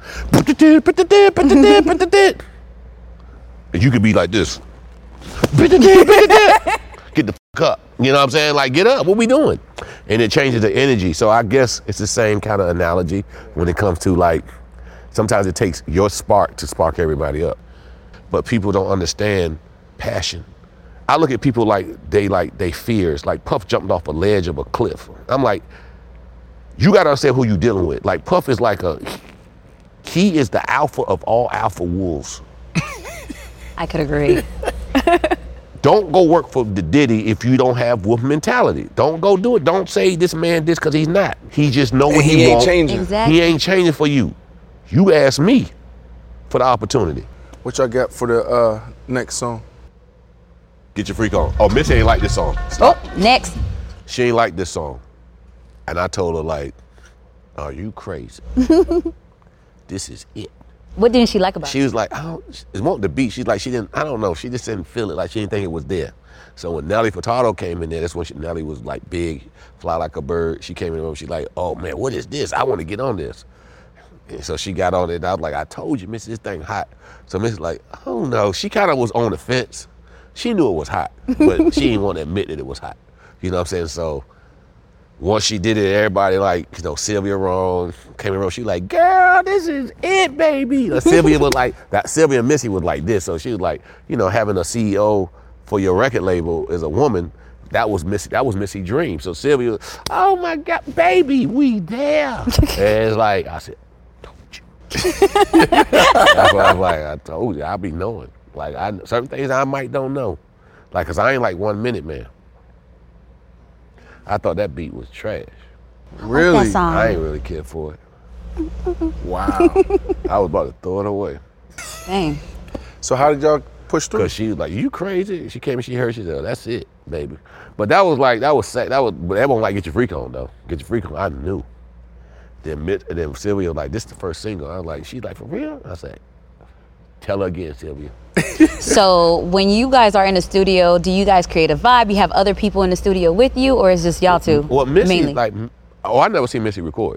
And you could be like this. Get the fuck up. You know what I'm saying? Like, get up. What we doing? And it changes the energy. So I guess it's the same kind of analogy when it comes to like, sometimes it takes your spark to spark everybody up. But people don't understand passion. I look at people like they like they fears. Like Puff jumped off a ledge of a cliff. I'm like, you gotta understand who you dealing with. Like Puff is like a, he is the alpha of all alpha wolves. I could agree. Don't go work for the Diddy if you don't have wolf mentality. Don't go do it. Don't say this man this because he's not. He just know what And he, he ain't wants. changing. Exactly. He ain't changing for you. You ask me for the opportunity. What y'all got for the uh, next song? Get your freak on. Oh, Missy ain't like this song. Oh, next. She ain't like this song. And I told her like, are you crazy? This is it. What didn't she like about She it? was like, I don't, it won't the beat. She's like, she didn't, I don't know. She just didn't feel it. Like she didn't think it was there. So when Nelly Furtado came in there, that's when she, Nelly was like big, fly like a bird. She came in the room, she's like, oh man, what is this? I want to get on this. And so she got on it and I was like, I told you, Miss, this thing hot. So Miss like, oh no. She kind of was on the fence. She knew it was hot, but she didn't want to admit that it was hot. You know what I'm saying? So once she did it, everybody like, you know, Sylvia Rome came in the room. She was like, girl, this is it, baby. Like, Sylvia was like, that Sylvia and Missy was like this. So she was like, you know, having a C E O for your record label as a woman, that was Missy, that was Missy dream. So Sylvia was, oh my God, baby, we there. And it's like, I said, told you. That's why I was like, I told you, I be knowing. Like, I, certain things I might don't know. Like, cause I ain't like one minute, man. I thought that beat was trash. Really? That song. I ain't really care for it. Wow. I was about to throw it away. Dang. So how did y'all push through? Cause she was like, you crazy? She came and she heard, she said, oh, that's it, baby. But that was like, that was, that was, but everyone like, get your freak on though. Get your freak on, I knew. Then, then Sylvia was like, this is the first single. I was like, she's like, for real? I said, tell her again, Sylvia. So when you guys are in the studio, do you guys create a vibe? You have other people in the studio with you, or is just y'all two? Well, Missy, mainly? like, oh, I never seen Missy record.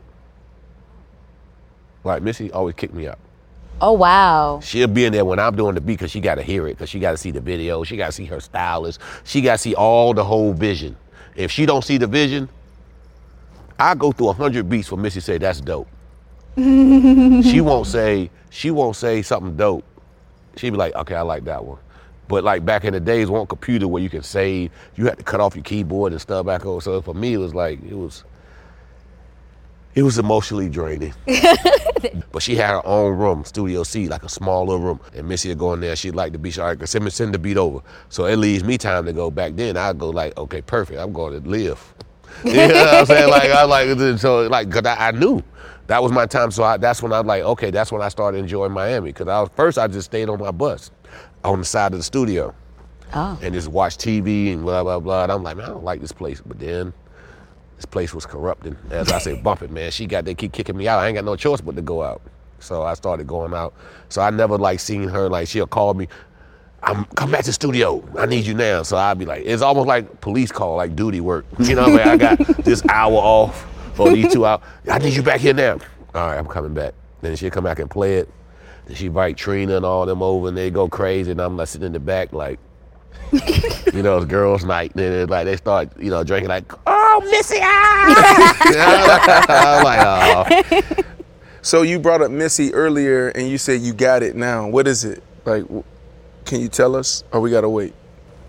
Like, Missy always kicked me out. Oh, wow. She'll be in there when I'm doing the beat because she got to hear it, because she got to see the video, she got to see her stylist, she got to see all the whole vision. If she don't see the vision, I go through a hundred beats for Missy to say that's dope. she won't say she won't say something dope. She'd be like, okay, I like that one. But like back in the days, one computer where you can save, you had to cut off your keyboard and stuff back over. So for me, it was like it was. It was emotionally draining. But she had her own room, Studio C, like a small little room. And Missy would go in there, she'd like the beat, she'd like, send me, send the beat over. So it leaves me time to go. Back then, I'd go like, okay, perfect, I'm going to live. You know what I'm saying? Like, I like, so like, cause I, I knew that was my time. So I, that's when I was like, okay, that's when I started enjoying Miami. Cause I was, first I just stayed on my bus on the side of the studio. Oh. And just watch T V and blah, blah, blah. And I'm like, man, I don't like this place. But then, this place was corrupting. As I say, bump it, man. She got, they keep kicking me out. I ain't got no choice but to go out. So I started going out. So I never like seen her, like she'll call me, I'm come back to the studio. I need you now. So I'd be like, it's almost like police call, like duty work. You know what I mean? I got this hour off or these two hours. I need you back here now. All right, I'm coming back. Then she'll come back and play it. Then she invite Trina and all them over and they go crazy and I'm like sitting in the back like, You know, it's girls' night. Then it's like they start, you know, drinking like, oh, Missy, ah! I'm like, oh. So you brought up Missy earlier, and you said you got it now. What is it? Like, can you tell us, or we gotta wait?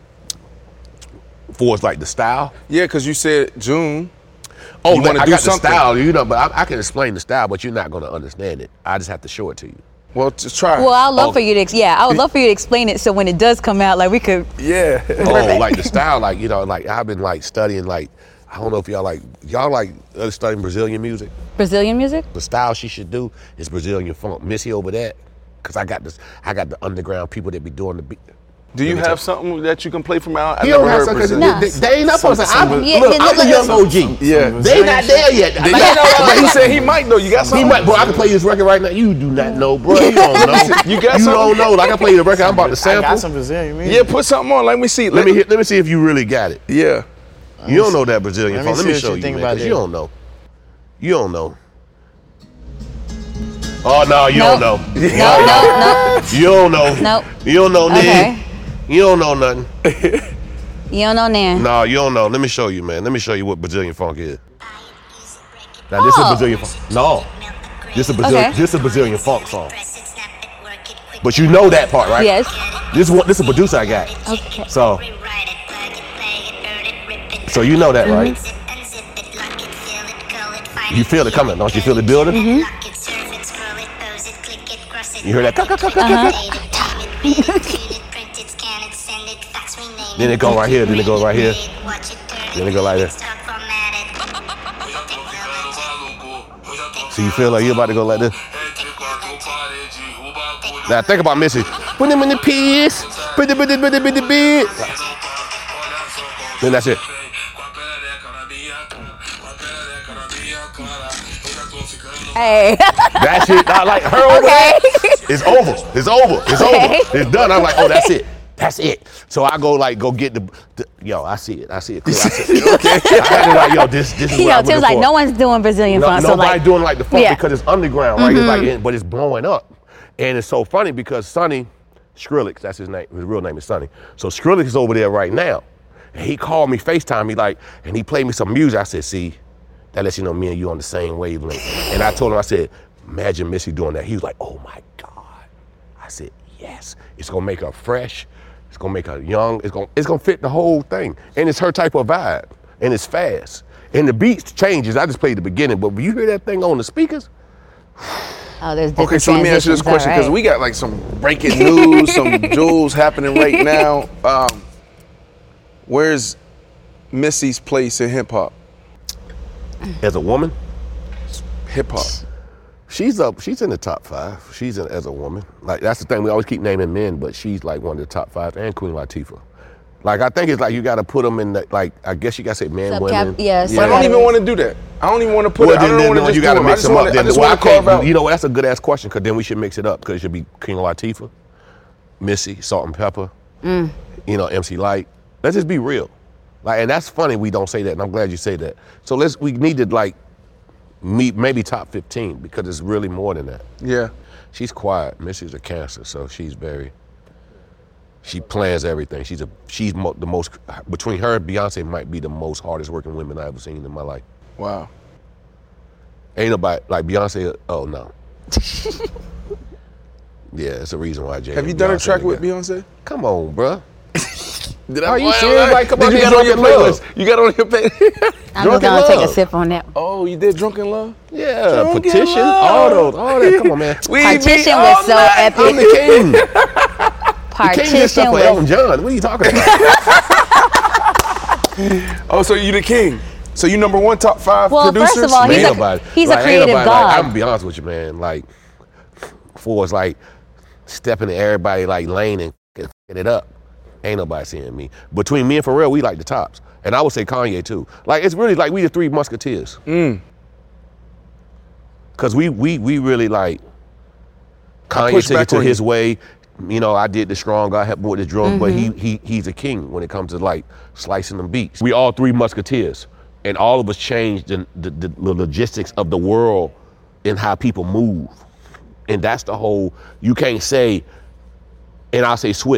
For it's like the style? Yeah, because you said June. Oh, you man, I do got something. the style, you know, but I, I can explain the style, but you're not gonna understand it. I just have to show it to you. Well, just try. Well, I'd love Oh. for you to, ex- yeah, I would love for you to explain it so when it does come out, like we could. Yeah. Oh, like the style, like, you know, like I've been like studying, like, I don't know if y'all like, y'all like uh, studying Brazilian music? Brazilian music? The style she should do is Brazilian funk. Missy over that, because I got this, I got the underground people that be doing the beat. Do you have something that you can play from out? You don't have something, No. they, they ain't up on something. I'm, Yeah, look, yeah, I'm look, a young look. O G. Yeah. They not there yet. They- but he said he might though. You got He something? might, bro, I can play this record right now. You do not know, bro. You don't know. You got You something? don't know. Like I play the record, I'm about to I sample. got some Brazilian music. Yeah, put something on. Let me see. Let me hear, let me see if you really got it. Yeah. You don't know that Brazilian let me funk. Let see me what show you you, think man, about 'cause that. you don't know. You don't know. Oh no, you Nope. don't know. No, no, no. You don't know. Nope. You don't know nothing. Okay. You don't know nothing. You don't know Nan. No, you don't know. Let me show you, man. Let me show you what Brazilian funk is. Now this is Oh. Brazilian funk. No, this is Brazilian. Okay. This is a Brazilian funk song. But you know that part, right? Yes. This one, this is a producer I got. Okay. So, so you know that, right? You feel it coming, don't you? Feel it building? Mm-hmm. You hear that? Cut, cut, cut, cut, cut, cut. Then it go right here. Then it go right here. Then it go like this. So you feel like you're about to go like this? Now think about Missy. Put them in the piece. Put them in the, put them in the beat. Then that's it. Hey. That's it. I like her over Okay. there. It's over. It's over. It's Okay. over. It's done. I'm like, oh, that's it. That's it. So I go like, go get the, the yo. I see it. I see it. Clear. I see it. Okay. I had to like, yo, this, this is You what know, I'm Tim's looking like, for. no one's doing Brazilian No, funk. So nobody like, doing like the funk yeah. because it's underground, right? Mhm. It's like, but it's blowing up, and it's so funny because Sonny Skrillex, that's his name. His real name is Sonny. So Skrillex is over there right now, and he called me FaceTime me like, and he played me some music. I said, see, that lets you know me and you on the same wavelength. And I told him, I said, imagine Missy doing that. He was like, oh my God. I said, yes. It's gonna make her fresh. It's gonna make her young. It's gonna, it's gonna fit the whole thing. And it's her type of vibe. And it's fast. And the beats changes. I just played the beginning, but when you hear that thing on the speakers, Oh, there's different Okay, so let me ask you this transitions. question because All right. we got like some breaking news, some jewels happening right now. Um, where's Missy's place in hip hop? as a woman, Hip hop. she's up. She's in the top five. She's in, as a woman. Like that's the thing. We always keep naming men, but she's like one of the top five. And Queen Latifah. Like I think it's like you got to put them in the, like I guess you got to say men, Subcap- women. yeah, But I don't even want to do that. I don't even want to put Well, it. I then, don't then, want to no, just you do got to them. I mix just them want up. to. I Then just well, want I to carve can't- out. You know what? That's a good ass question because then we should mix it up because it should be Queen Latifah, Missy, Salt and Pepper, Mm. you know, M C Light. Let's just be real. Like, and that's funny we don't say that, and I'm glad you say that. So let's we need to like meet maybe top fifteen because it's really more than that. Yeah. She's quiet. Missy's a Cancer, so she's very. She plans everything. She's a she's mo- the most between her and Beyonce might be the most hardest working women I've ever seen in my life. Wow. Ain't nobody like Beyonce. Oh no. Yeah, it's a reason why Jay. Have you and done a Beyonce track with together. Beyonce? Come on, bruh. Did Are you Why- serious? why- Like, come did on, you man, got on your Drunken Love. playlist? You got on your page. I'm Drunken just gonna take a Love. sip on that. Oh, you did Drunken Love? Yeah, Drunken Petition, Love. all those, all that. Come on, man. We Partition be was all so night. epic. I'm the king. The king did Partition stuff for Elton was. John. What are you talking about? Oh, so you the king. So you number one top five Well, producers? first of all, he's Ain't a- nobody- he's a like, ain't creative nobody, god. Like, I'm gonna be honest with you, man. Like, for it's like stepping in everybody like lane and f***ing it up. Ain't nobody seeing me. Between me and Pharrell, we like the tops. And I would say Kanye too. Like it's really like we the three musketeers. Mm. Cause we we we really like I Kanye push took it back to on his you. way. You know, I did the strong, I helped with the drums, but Mm-hmm. he he he's a king when it comes to like slicing them beats. We all three musketeers. And all of us changed the, the, the, the logistics of the world and how people move. And that's the whole, you can't say, and I'll say Swiss.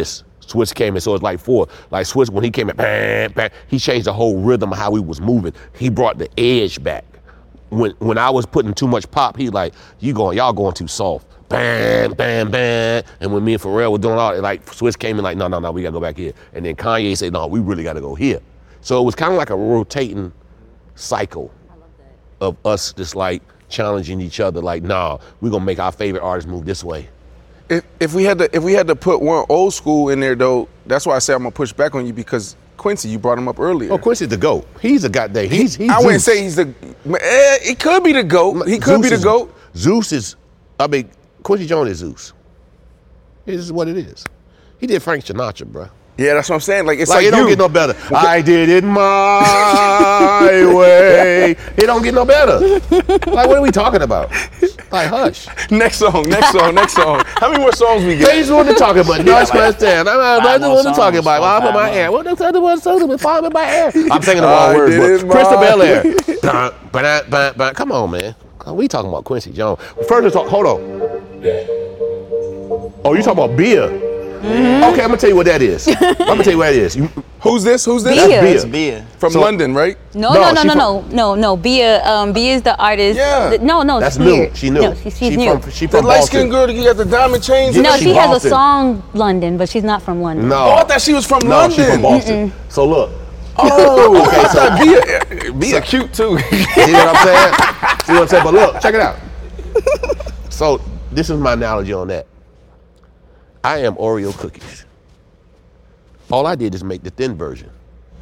Switch came in, so it's like four. Like Switch, when he came in, bang, bang, he changed the whole rhythm of how he was moving. He brought the edge back. When when I was putting too much pop, he like, you going, y'all going too soft. Bam, bam, bam. And when me and Pharrell were doing all that, like Switch came in like, no, no, no, we gotta go back here. And then Kanye said, no, we really gotta go here. So it was kind of like a rotating cycle of us just like challenging each other, like, nah, we're gonna make our favorite artists move this way. If if we had to if we had to put one old school in there though, that's why I say I'm gonna push back on you because Quincy, you brought him up earlier. Oh, Quincy's the GOAT. He's a goddamn, he's, he's I Zeus. wouldn't say he's the, eh, he could be the GOAT. He could Zeus be the is, GOAT. Zeus is, I mean, Quincy Jones is Zeus. This is what it is. He did Frank Sinatra, bro. Yeah, that's what I'm saying. Like, it's like, like it don't you. get no better. I did it my way. It don't get no better. Like, what are we talking about? Like, hush. Next song, next song, next song. How many more songs we get? Phase one to talk about. No, it's my stand. I'm not the one to talk about. I'm in my more. hair. What the other one song with farm in my hair? I'm singing the wrong I words. did But Crystal my- Bel Air. Dun, ba-dun, ba-dun, ba-dun. Come on, man. We talking about Quincy Jones. First, let's talk, hold on. Oh, you talking about Bia? Mm-hmm. Okay, I'm gonna tell you what that is. I'm gonna tell you what it is. You, Who's this? Who's this? Bia. That's It's Bia. Bia. From So- London, right? No, No, no, no, she no, from- no, no, no. Bia, um, Bia is the artist. Yeah. th- No, no, That's she's new. here. She new. No, she's, she's she new. From, she The from light Boston. skinned girl that you got the diamond chains. Yeah, no, she she has Boston. a song London, but she's not from London. No. Oh, I thought she was from no, London. she from Boston. So look. Oh, Okay, I so- thought Bia, Bia cute too. See what I'm saying? See what I'm saying? But look, check it out. So this is my analogy on that. I am Oreo cookies. All I did is make the thin version.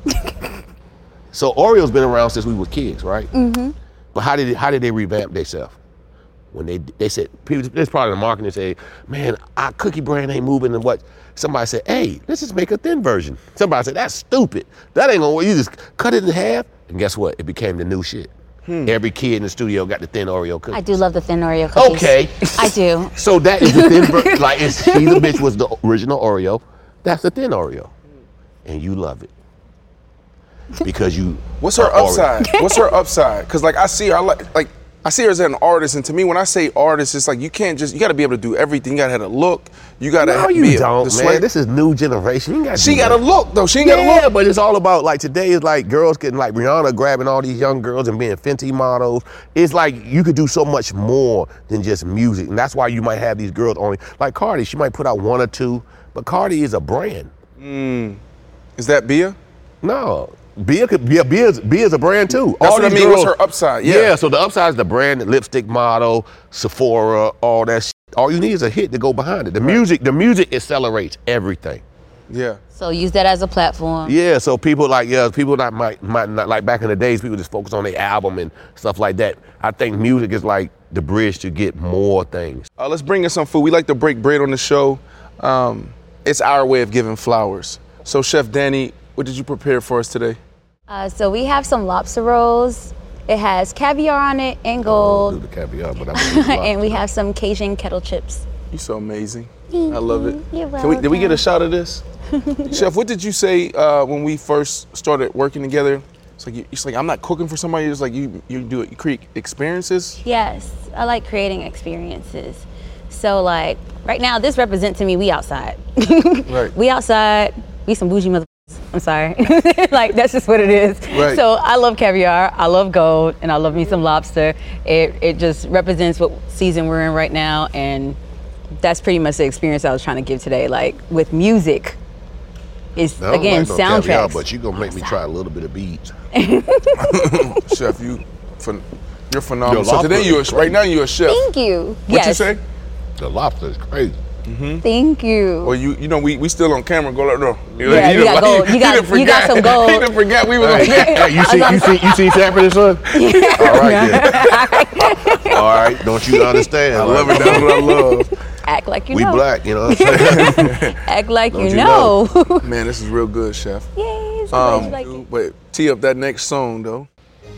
So Oreo's been around since we were kids, right? Mm-hmm. But how did it, how did they revamp themselves? When they they said, people, there's probably the marketing say, man, our cookie brand ain't moving, and what? Somebody said, hey, let's just make a thin version. Somebody said, that's stupid. That ain't gonna work. You just cut it in half, and guess what? It became the new shit. Hmm. Every kid in the studio got the thin Oreo cookie. I do love the thin Oreo cookies. Okay. I do. So that is the thin version. Like, it's, she the bitch was the original Oreo. That's the thin Oreo. And you love it. Because you What's her are Oreo. upside? What's her upside? Because like I see her, I like, like I see her as an artist, and to me, when I say artist, it's like you can't just you got to be able to do everything. You got to have a look. You got to No, be you a- don't, the man. sway- This is new generation. You gotta She do got that. a look though. She ain't Yeah, got a look. but it's all about, like, today is like girls getting, like Rihanna grabbing all these young girls and being Fenty models. It's like you could do so much more than just music. And that's why you might have these girls only, like Cardi, she might put out one or two, but Cardi is a brand. Is that Bia? No. Bia could Bia Bia's, Bia's a brand too. That's all what I these mean. What's girls- her upside? Yeah. so the upside is the brand, the lipstick model, Sephora, all that shit. All you need is a hit to go behind it. The music, the music accelerates everything. Yeah. So use that as a platform. Yeah, so people like, yeah, people that might might not, like back in the days, people just focus on their album and stuff like that. I think music is like the bridge to get more things. Uh, let's bring in some food. We like to break bread on the show. Um, it's our way of giving flowers. So, Chef Danny, what did you prepare for us today? Uh, so we have some lobster rolls. It has caviar on it and Do gold. the caviar, but I'm And we have some Cajun kettle chips. You're so amazing. I love it. You're Can we, did we get a welcome. shot of this? Chef, what did you say uh, when we first started working together? It's like, you, it's like I'm not cooking for somebody. It's like you, you do it. You create experiences. Yes, I like creating experiences. So like right now, this represents to me, we outside. Right. We outside, we some bougie mother. I'm sorry. Like that's just what it is. Right. So I love caviar, I love gold, and I love me some lobster. It it just represents what season we're in right now, and that's pretty much the experience I was trying to give today. Like with music, it's I don't again like no caviar, soundtracks. but you gonna make me try a little bit of beads. Chef, you, phen- you're phenomenal. Your So lobster today you, is a, right now you're a chef. Thank you. What yes. you say? The lobster is crazy. Thank you. Or you, you know, we, we still on camera. Go like no. You Yeah, you you done got like- gold. You he got- done you got forgot. some gold. He done forgot we was on camera. Hey, you see, you see, you see Sanford and Son? All right, then. All right, don't you understand? I love it. That's what I love. Act like you We know. black, you know what I'm saying? Act like Don't you you know. Man, this is real good, Chef. Yay, so glad you Um, like it. but tee up that next song though.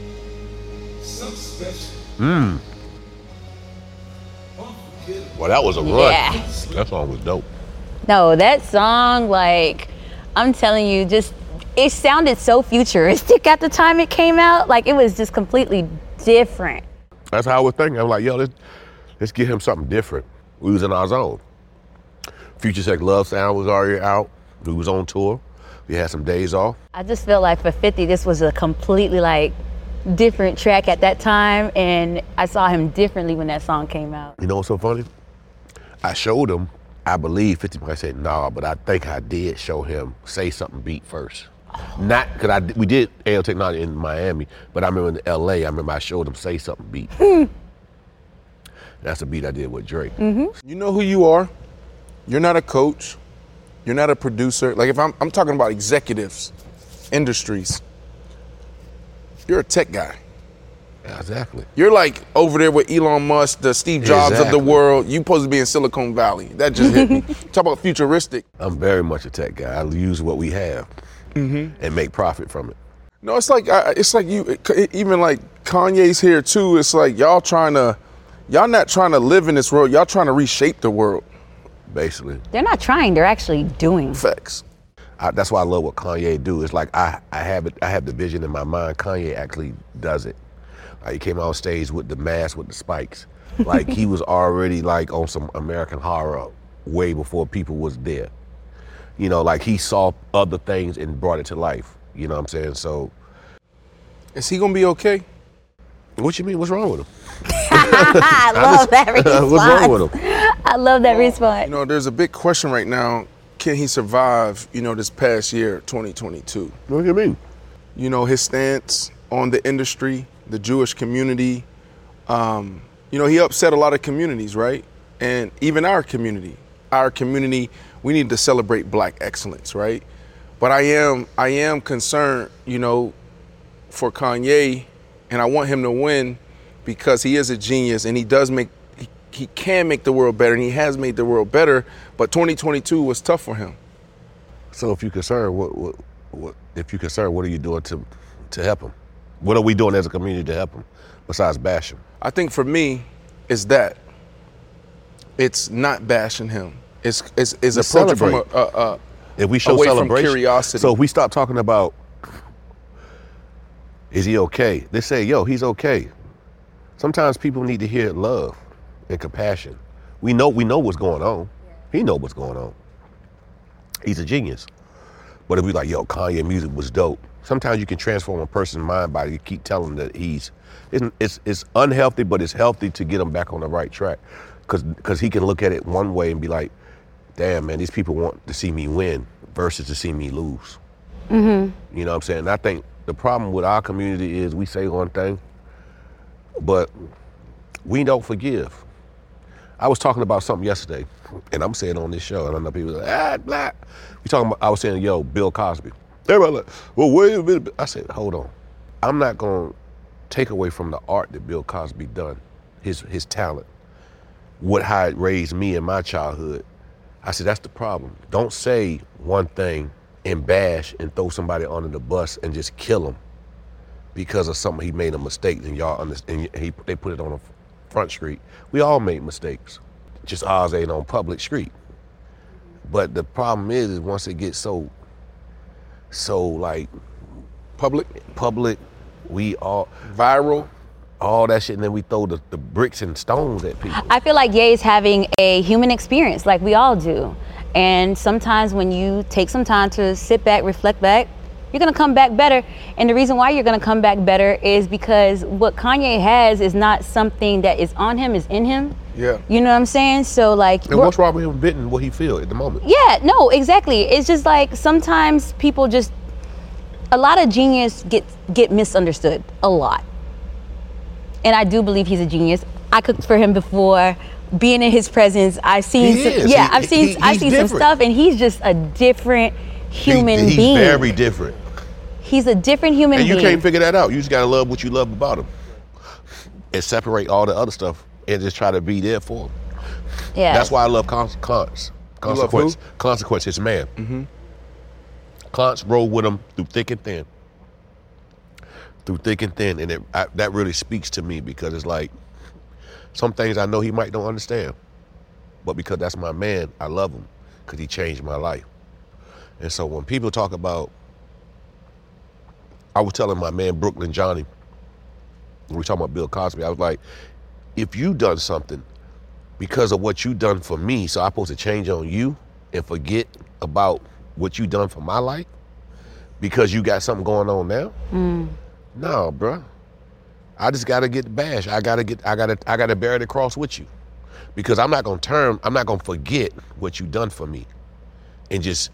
Well, that was a run. Yeah. That song was dope. No, that song, like, I'm telling you, just, it sounded so futuristic at the time it came out. Like, it was just completely different. That's how I was thinking. I was like, yo, let's, let's get him something different. We was in our zone. Future Sex Love Sound was already out. We was on tour. We had some days off. I just feel like for fifty, this was a completely like different track at that time, and I saw him differently when that song came out. You know what's so funny? I showed him, I believe fifty might say, nah, but I think I did show him Say Something beat first. Oh. Not, because I we did A L Technology in Miami, but I remember in L A, I remember I showed him Say Something beat. That's the beat I did with Drake. Mm-hmm. You know who you are. You're not a coach. You're not a producer. Like if I'm, I'm talking about executives, industries. You're a tech guy. Yeah, exactly. You're like over there with Elon Musk, the Steve Jobs exactly. of the world. You supposed to be in Silicon Valley. That just hit me. Talk about futuristic. I'm very much a tech guy. I use what we have mm-hmm. and make profit from it. No, it's like I, it's like you. It, even like Kanye's here too. It's like y'all trying to, y'all not trying to live in this world. Y'all trying to reshape the world. Basically. They're not trying. They're actually doing. Facts. I, that's why I love what Kanye do. It's like I, I have it. I have the vision in my mind. Kanye actually does it. Like he came on stage with the mask with the spikes. Like he was already like on some American Horror way before people was there. You know, like he saw other things and brought it to life. You know what I'm saying? So, is he gonna be okay? What you mean? What's wrong with him? I love just, that response. What's wrong with him? I love that response. You know, there's a big question right now. Can he survive, you know, this past year, twenty twenty-two? What do you mean? You know, his stance on the industry, the Jewish community. Um, you know, he upset a lot of communities, right? And even our community. Our community, we need to celebrate Black excellence, right? But I am, I am concerned, you know, for Kanye, and I want him to win because he is a genius and he does make, he, he can make the world better and he has made the world better, but twenty twenty-two was tough for him. So if you're concerned, what, what, what if you're concerned, what are you doing to, to help him? What are we doing as a community to help him besides bash him? I think for me, it's that. It's not bashing him. It's, it's, it's approaching from a, a, a if we show away celebration, from curiosity. So if we stop talking about, is he okay? They say, yo, he's okay. Sometimes people need to hear love and compassion. We know we know what's going on. He know what's going on. He's a genius. But if we like, yo, Kanye music was dope. Sometimes you can transform a person's mind by you keep telling them that he's, it's, it's, it's unhealthy, but it's healthy to get him back on the right track. Cause, cause he can look at it one way and be like, damn, man, these people want to see me win versus to see me lose. Mm-hmm. You know what I'm saying? And I think the problem with our community is we say one thing, but we don't forgive. I was talking about something yesterday, and I'm saying on this show, and I know people are like, ah, blah. We talking about, I was saying, yo, Bill Cosby. Everybody like, well, wait a minute. I said, hold on. I'm not gonna take away from the art that Bill Cosby done, his his talent, what how it raised me in my childhood. I said, that's the problem. Don't say one thing and bash and throw somebody under the bus and just kill him because of something he made a mistake and y'all understand. And he, they put it on a front street. We all make mistakes. Just ours ain't on public street. But the problem is, is once it gets so, so like public, public, we all viral. All that shit, and then we throw the, the bricks and stones at people. I feel like Ye's having a human experience like we all do. And sometimes when you take some time to sit back, reflect back, you're gonna come back better. And the reason why you're gonna come back better is because what Kanye has is not something that is on him, is in him. Yeah. You know what I'm saying? So like- And what's wrong with him admitting what he feel at the moment? Yeah, no, exactly. It's just like sometimes people just, a lot of genius get, get misunderstood, a lot. And I do believe he's a genius. I cooked for him before, being in his presence. I've seen, he some, is. yeah, he, I've seen, he, I've seen some stuff, and he's just a different human he, he's being. He's very different. He's a different human and being. And you can't figure that out. You just gotta love what you love about him, and separate all the other stuff, and just try to be there for him. Yeah. That's why I love Cons- Cons- Consequence. who? Consequence, his man. Mm-hmm. Cons rode with him through thick and thin. Through thick and thin, and it, I, that really speaks to me because it's like some things I know he might don't understand, but because that's my man, I love him because he changed my life. And so when people talk about, I was telling my man Brooklyn Johnny, when we were talking about Bill Cosby, I was like, if you done something because of what you done for me, so I'm supposed to change on you and forget about what you done for my life because you got something going on now? Mm. No, bro. I just gotta get the bash. I gotta get. I gotta. I gotta bear the cross with you, because I'm not gonna turn. I'm not gonna forget what you done for me, and just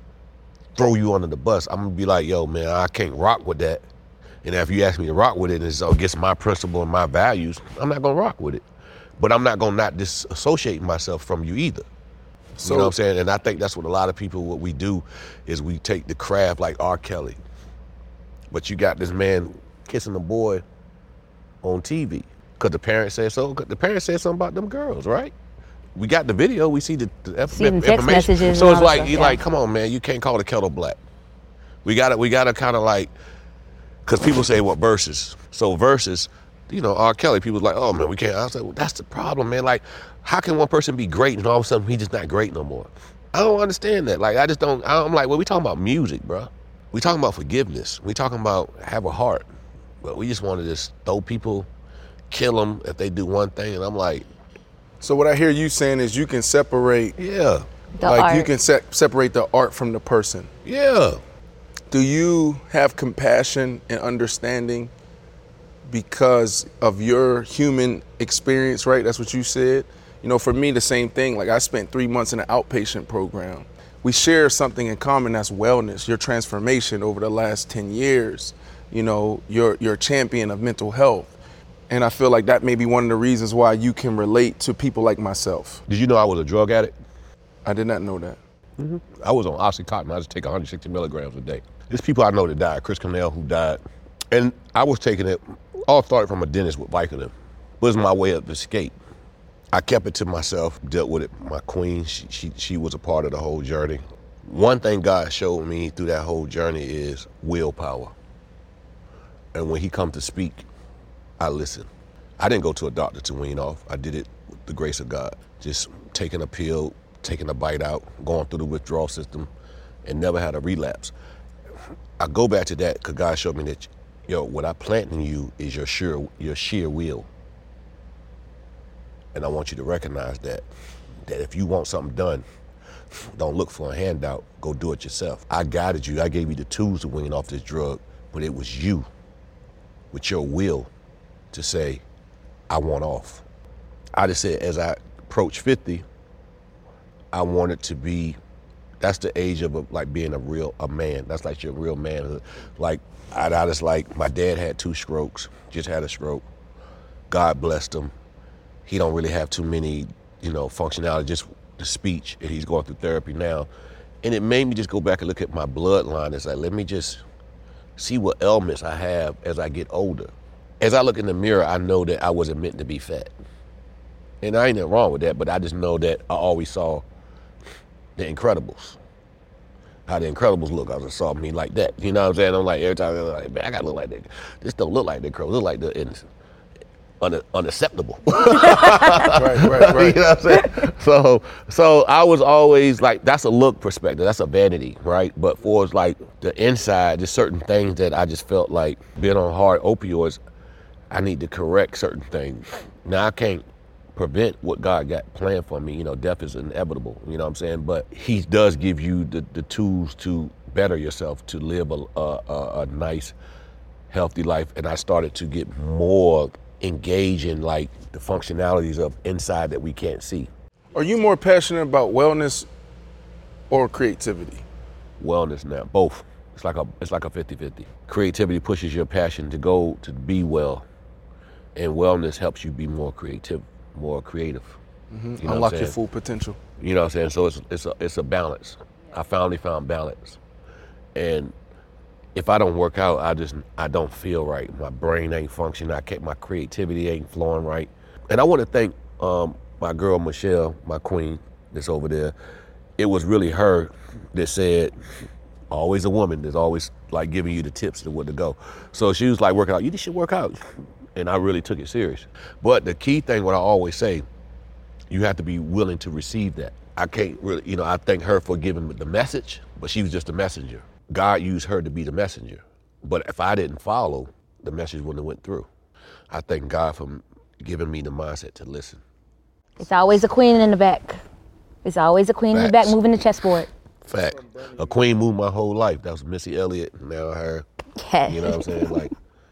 throw you under the bus. I'm gonna be like, yo, man, I can't rock with that. And if you ask me to rock with it, and it's against my principle and my values, I'm not gonna rock with it. But I'm not gonna not disassociate myself from you either. So, you know what I'm saying? And I think that's what a lot of people, what we do is we take the craft like R. Kelly. But you got this man kissing a boy on T V because the parents said so. The parents said something about them girls, right? We got the video. We see the, the see the information. text messages. So it's like, stuff, you yeah. like, come on, man, you can't call the kettle black. We got to, we got to kind of like, because people say what verses. So verses, you know, R. Kelly, people like, oh man, we can't. I was like, well, that's the problem, man. Like, how can one person be great and all of a sudden he just not great no more? I don't understand that. Like, I just don't. I'm like, well, we talking about music, bro. We talking about forgiveness. We talking about have a heart. But we just want to just throw people, kill them if they do one thing. And I'm like, so what I hear you saying is you can separate. Yeah. The like art. you can se- separate the art from the person. Yeah. Do you have compassion and understanding because of your human experience, right? That's what you said. You know, for me, the same thing. Like, I spent three months in an outpatient program. We share something in common, that's wellness, your transformation over the last ten years. You know, you're, you're a champion of mental health. And I feel like that may be one of the reasons why you can relate to people like myself. Did you know I was a drug addict? I did not know that. Mm-hmm. I was on Oxycontin. I just take one hundred sixty milligrams a day. There's people I know that died. Chris Cornell, who died. And I was taking it, all started from a dentist with Vicodin. It was my way of escape. I kept it to myself, dealt with it. My queen, she, she, she was a part of the whole journey. One thing God showed me through that whole journey is willpower. And when he come to speak, I listen. I didn't go to a doctor to wean off. I did it with the grace of God. Just taking a pill, taking a bite out, going through the withdrawal system, and never had a relapse. I go back to that because God showed me that, yo, what I plant in you is your sure, your sheer will. And I want you to recognize that, that if you want something done, don't look for a handout, go do it yourself. I guided you, I gave you the tools to wean off this drug, but it was you, with your will, to say, I want off. I just said, as I approach fifty, I wanted to be, that's the age of a, like being a real, a man. That's like your real manhood. Like, I, I just like, my dad had two strokes, just had a stroke. God blessed him. He don't really have too many, you know, functionality, just the speech, and he's going through therapy now. And it made me just go back and look at my bloodline. It's like, let me just see what ailments I have as I get older. As I look in the mirror, I know that I wasn't meant to be fat. And I ain't nothing wrong with that, but I just know that I always saw the Incredibles. How the Incredibles look, I just saw me like that. You know what I'm saying? I'm like, every time I'm like, man, I gotta look like that. This don't look like the Incredibles, look like the innocent. Un- unacceptable. Right, right, right. You know what I'm saying? So, so I was always like, that's a look perspective, that's a vanity, right? But for like the inside, there's certain things that I just felt like being on hard opioids, I need to correct certain things. Now I can't prevent what God got planned for me. You know, death is inevitable, you know what I'm saying? But he does give you the, the tools to better yourself, to live a, a, a nice, healthy life. And I started to get more engage in like the functionalities of inside that we can't see. Are you more passionate about wellness or creativity? Wellness now, both. It's like a it's like a fifty-fifty. Creativity pushes your passion to go to be well, and wellness helps you be more creative, more creative. Mm-hmm. You know Unlock your full potential. You know what I'm saying? So it's it's a it's a balance. I finally found balance, and if I don't work out, I just, I don't feel right. My brain ain't functioning. I can't, my creativity ain't flowing right. And I want to thank um, my girl, Michelle, my queen that's over there. It was really her that said, always a woman that's always like giving you the tips to where to go. So she was like, work out, you should work out. And I really took it serious. But the key thing, what I always say, you have to be willing to receive that. I can't really, you know, I thank her for giving the message, but she was just a messenger. God used her to be the messenger. But if I didn't follow, the message wouldn't have went through. I thank God for giving me the mindset to listen. It's always a queen in the back. It's always a queen Facts. in the back moving the chessboard. Fact. A queen moved my whole life. That was Missy Elliott. Now her. Yeah. You know what I'm saying? Like,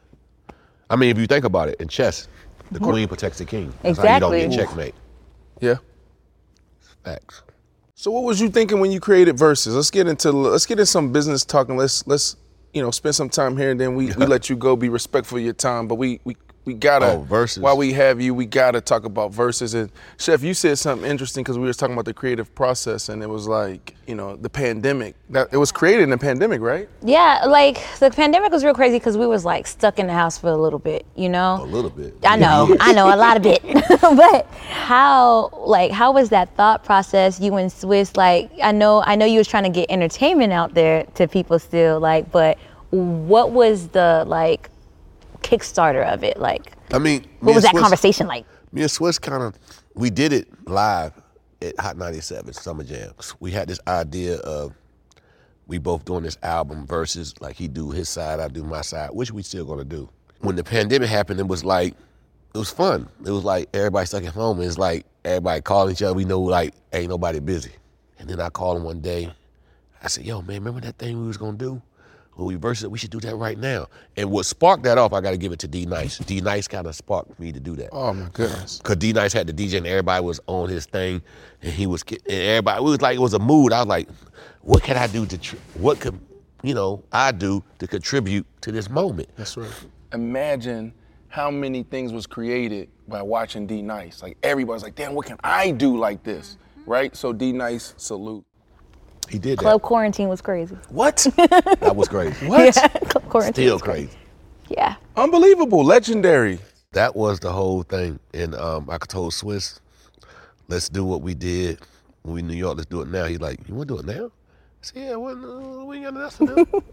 I mean, if you think about it, in chess, the queen protects the king. That's Exactly. how you don't get checkmate. Yeah. Facts. So what was you thinking when you created Versus? Let's get into let's get into some business talking. Let's let's you know spend some time here and then we, we let you go. Be respectful of your time, but we we we gotta Oh, Versus. while we have you, we gotta talk about Versus. And Chef, you said something interesting because we were talking about the creative process, and it was like you know the pandemic. That it was created in the pandemic, right? Yeah, like the pandemic was real crazy because we was like stuck in the house for a little bit, you know? A little bit. I know, I know, a lot of it. But how, like, how was that thought process? You and Swiss, like, I know, I know you was trying to get entertainment out there to people still, like, but what was the like Kickstarter of it? Like, I mean, what was that Swiss, conversation like? Me and Swiss kind of, we did it live at Hot ninety-seven Summer Jams. We had this idea of we both doing this album versus like he do his side, I do my side, which we still gonna do. When the pandemic happened, it was like, it was fun. It was like everybody stuck at home. It's like everybody calling each other. We know like ain't nobody busy. And then I called him one day. I said, yo, man, remember that thing we was gonna do? Well, we versus it, we should do that right now. And what sparked that off, I gotta give it to D-Nice. D-Nice kind of sparked me to do that. Oh my goodness. Cause D-Nice had the D J and everybody was on his thing, and he was, and everybody, it was like, it was a mood. I was like, what can I do to, tr- what could, you know, I do to contribute to this moment? That's right. Imagine how many things was created by watching D-Nice. Like everybody's like, damn, what can I do like this, right? So D-Nice, salute. He did that. Club Quarantine was crazy. What? That was crazy. What? Yeah, Club Quarantine Still was crazy. Yeah. Unbelievable, legendary. That was the whole thing. And um, I told Swiss, let's do what we did when we in New York, let's do it now. He's like, you wanna do it now? I said, yeah, well, uh, we ain't got nothing else to do.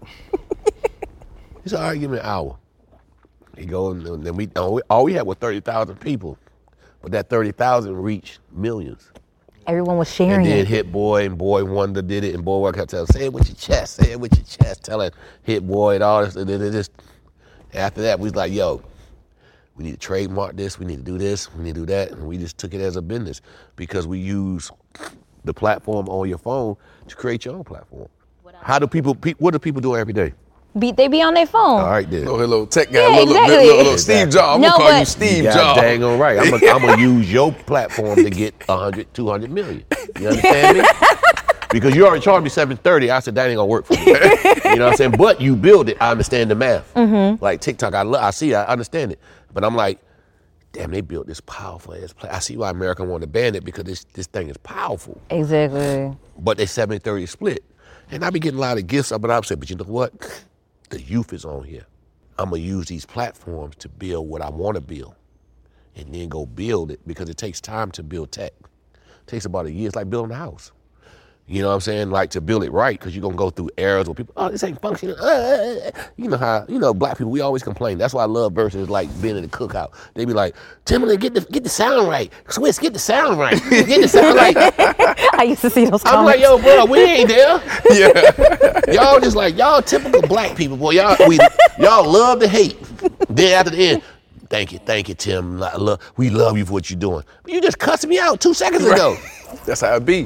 He said, all right, give me an hour. He go, and then we, all we had was thirty thousand people, but that thirty thousand reached millions. Everyone was sharing And then it. Hit Boy and Boy Wonder did it, and Boy Wonder kept telling, say it with your chest, say it with your chest, telling Hit Boy and all this, and then it just, after that, we was like, yo, we need to trademark this, we need to do this, we need to do that, and we just took it as a business because we use the platform on your phone to create your own platform. How do people, pe- what do people do every day? Be, they be on their phone. All right, then. Little, little tech guy, Yeah, little, little, exactly. little, little Steve Jobs. I'm No, gonna call you but- Steve You got Jobs. dang on right. I'm gonna use your platform to get one hundred, two hundred million. You understand me? Because you already charged me seven thirty. I said, that ain't gonna work for me. You know what I'm saying? But you build it. I understand the math. Mm-hmm. Like TikTok, I, lo- I see, I understand it. But I'm like, damn, they built this powerful ass play. I see why America wanted to ban it because this, this thing is powerful. Exactly. But they seventy thirty split. And I be getting a lot of gifts up, but I'm saying, but you know what? The youth is on here. I'm gonna use these platforms to build what I wanna build and then go build it because it takes time to build tech. It takes about a year. It's like building a house. You know what I'm saying? Like to build it right, because you're gonna go through errors where people, oh, this ain't functioning. Uh, you know how, you know, black people, we always complain. That's why I love versus like being in the cookout. They be like, Timberland, get the get the sound right. Swiss, get the sound right. Get the sound right. I used to see those I'm like, comments. yo, bro, we ain't there. Yeah. Y'all just like, y'all typical black people, boy. Y'all we y'all love to hate. Then after the end, thank you, thank you, Tim. I love, we love you for what you're doing. But you just cussed me out two seconds ago. That's how it be.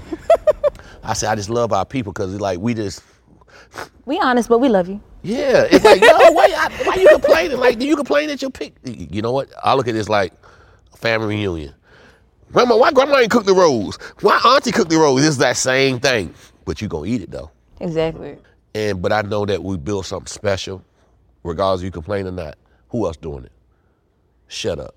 I said, I just love our people because like we just, We honest, but we love you. yeah. It's like, yo, why, I, why you complaining? Like, do you complain at your pick? You know what? I look at this like a family reunion. Grandma, why grandma ain't cook the rolls? Why auntie cook the rolls? It's that same thing. But you gonna eat it though. Exactly. And but I know that we built something special, regardless if you complain or not. Who else doing it? Shut up.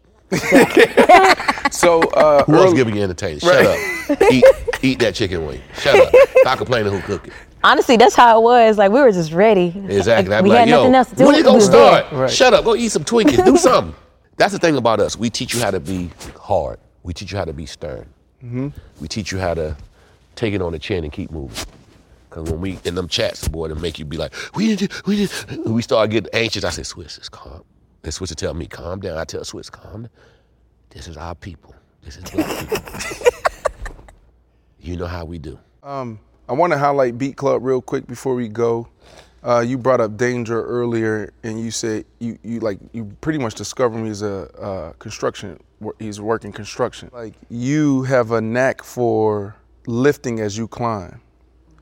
So uh, Who else early- giving you entertainment? Shut up. Eat eat that chicken wing. Shut up. Stop complaining who cook it. Honestly, that's how it was. Like we were just ready. Exactly. Like, I'm we like, had yo, nothing else to do. when it We gonna was start? there. Right. Shut up. Go eat some Twinkies. Do something. That's the thing about us. We teach you how to be hard. We teach you how to be stern. Mm-hmm. We teach you how to take it on the chin and keep moving. Cause when we in them chats, boy, they make you be like, we need to, we need to. We start getting anxious. I say, Swiss, it's calm. And Swiss will tell me, calm down. I tell Swiss, calm down. This is our people. This is black people. You know how we do. Um, I want to highlight Beat Club real quick before we go. Uh, you brought up Danger earlier, and you said you, you like you pretty much discovered him as a uh, construction. He's working construction. Like you have a knack for lifting as you climb.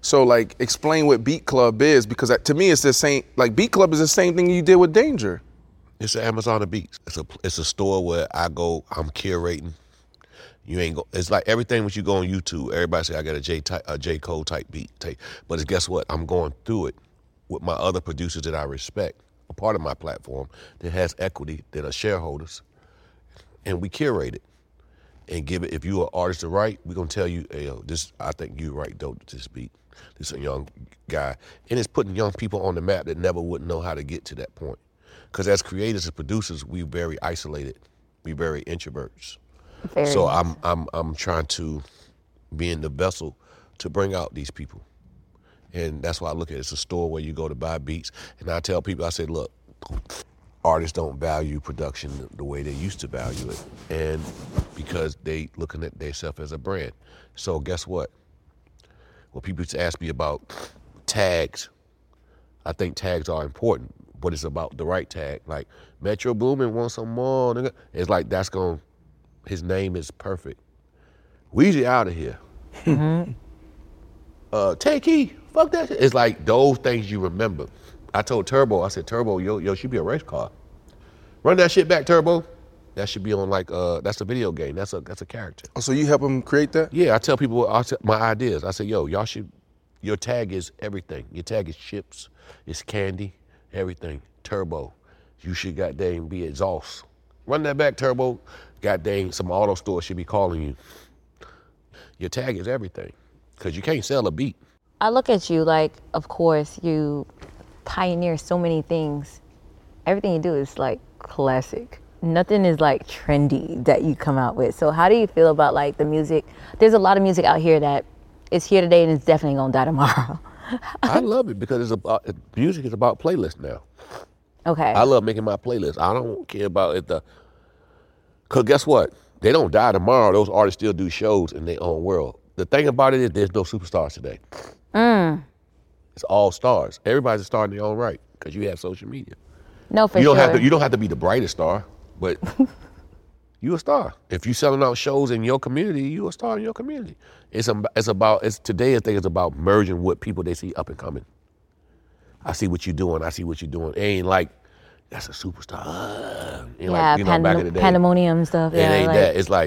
So like, explain what Beat Club is, because to me it's the same. Like Beat Club is the same thing you did with Danger. It's an Amazon of Beats. It's a it's a store where I go. I'm curating. You ain't go. It's like everything when you go on YouTube. Everybody say I got a J type, a J Cole type beat. Type. But it's, guess what? I'm going through it with my other producers that I respect, a part of my platform that has equity, that are shareholders, and we curate it and give it. If you're an artist to write, we're gonna tell you, hey, yo, this. I think you write dope to this beat. This is a young guy, and it's putting young people on the map that never would know how to get to that point. Because as creators and producers, we're very isolated. We're very introverts. Very so nice. I'm I'm I'm trying to be in the vessel to bring out these people. And that's why I look at it. It's a store where you go to buy beats. And I tell people, I say, look, artists don't value production the way they used to value it. And because they looking at themselves as a brand. So guess what? When people used to ask me about tags, I think tags are important, but it's about the right tag. Like, Metro Boomin wants some more, nigga. It's like, that's going, his name is perfect. Weezy out of here. Mm-hmm. uh, Take Key, fuck that shit. It's like those things you remember. I told Turbo, I said, Turbo, yo, yo, should be a race car. Run that shit back, Turbo. That should be on like, uh, that's a video game. That's a that's a character. Oh, so you help them create that? Yeah, I tell people I tell, my ideas. I say, yo, y'all should, your tag is everything. Your tag is chips, it's candy, everything. Turbo, you should goddamn be exhaust. Run that back, Turbo. Goddamn, some auto store should be calling you. Your tag is everything, because you can't sell a beat. I look at you like, of course, you pioneer so many things. Everything you do is like classic. Nothing is like trendy that you come out with. So how do you feel about like the music? There's a lot of music out here that is here today and it's definitely gonna die tomorrow. I love it because it's about, music is about playlists now. Okay. I love making my playlist. I don't care about it. The, Cause guess what? They don't die tomorrow. Those artists still do shows in their own world. The thing about it is there's no superstars today. Mm. It's all stars. Everybody's a star in their own right because you have social media. No, for you don't sure. Have to, you don't have to be the brightest star, but you a star. If you selling out shows in your community, you a star in your community. It's a, it's about it's today. I think it's about merging with people they see up and coming. I see what you're doing. I see what you're doing. It ain't like that's a superstar. Uh, yeah, like, you know, pandem- back in the day, pandemonium stuff. It yeah, ain't like, that. It's like,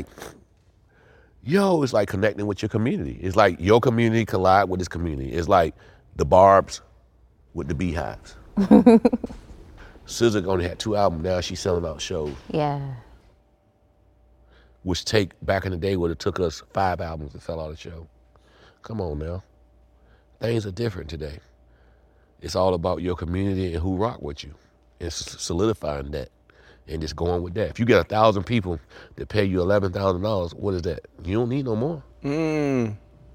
yo, it's like connecting with your community. It's like your community collide with this community. It's like the Barbs with the Beehives. S Z A only had two albums. Now she's selling out shows. Yeah. Which take back in the day would have took us five albums to sell out a show. Come on now. Things are different today. It's all about your community and who rock with you. And solidifying that and just going with that. If you get a thousand people that pay you eleven thousand dollars, what is that? You don't need no more. Mm.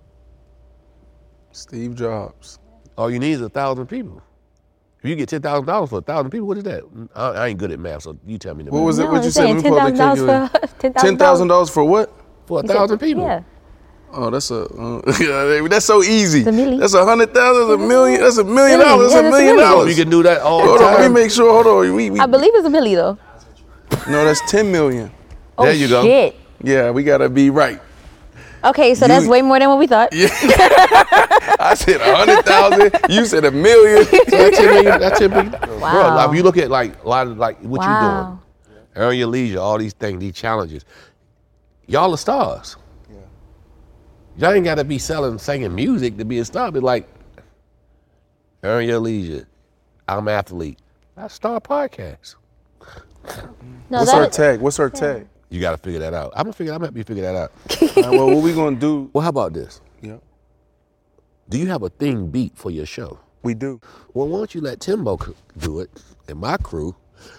Steve Jobs. All you need is a thousand people. If you get ten thousand dollars for a thousand people, what is that? I, I ain't good at math, so you tell me. The what math. was it? No, What you I'm said? saying ten thousand dollars for ten thousand dollars for what? For a thousand said, people. Yeah. Oh, that's a uh, that's so easy. A that's a hundred thousand. That's a million. That's a million dollars. Yeah, That's a that's a million million. dollars. You can do that all hold the on, time. let me make sure. Hold on. We, we, I believe it's a milli though. No, that's ten million. Oh, there you go. Shit. Yeah, we gotta be right. Okay, so You- that's way more than what we thought. Yeah. I said a hundred thousand. You said a million. So that's ten million. That's ten million. Wow. Bro, like, if you look at like a lot of like what Wow. you doing, earn your leisure, all these things, these challenges. Y'all are stars. Yeah. Y'all ain't got to be selling, singing music to be a star. But like, earn your leisure. I'm an athlete. That's Star Podcast. No, What's that our is- tag? What's our tag? You got to figure that out. I'm gonna figure. I'm gonna help you figure that out. All right, well, what we gonna do? Well, how about this? Yeah, Do you have a theme beat for your show? we do. Well, why don't you let Timbo c- do it and my crew?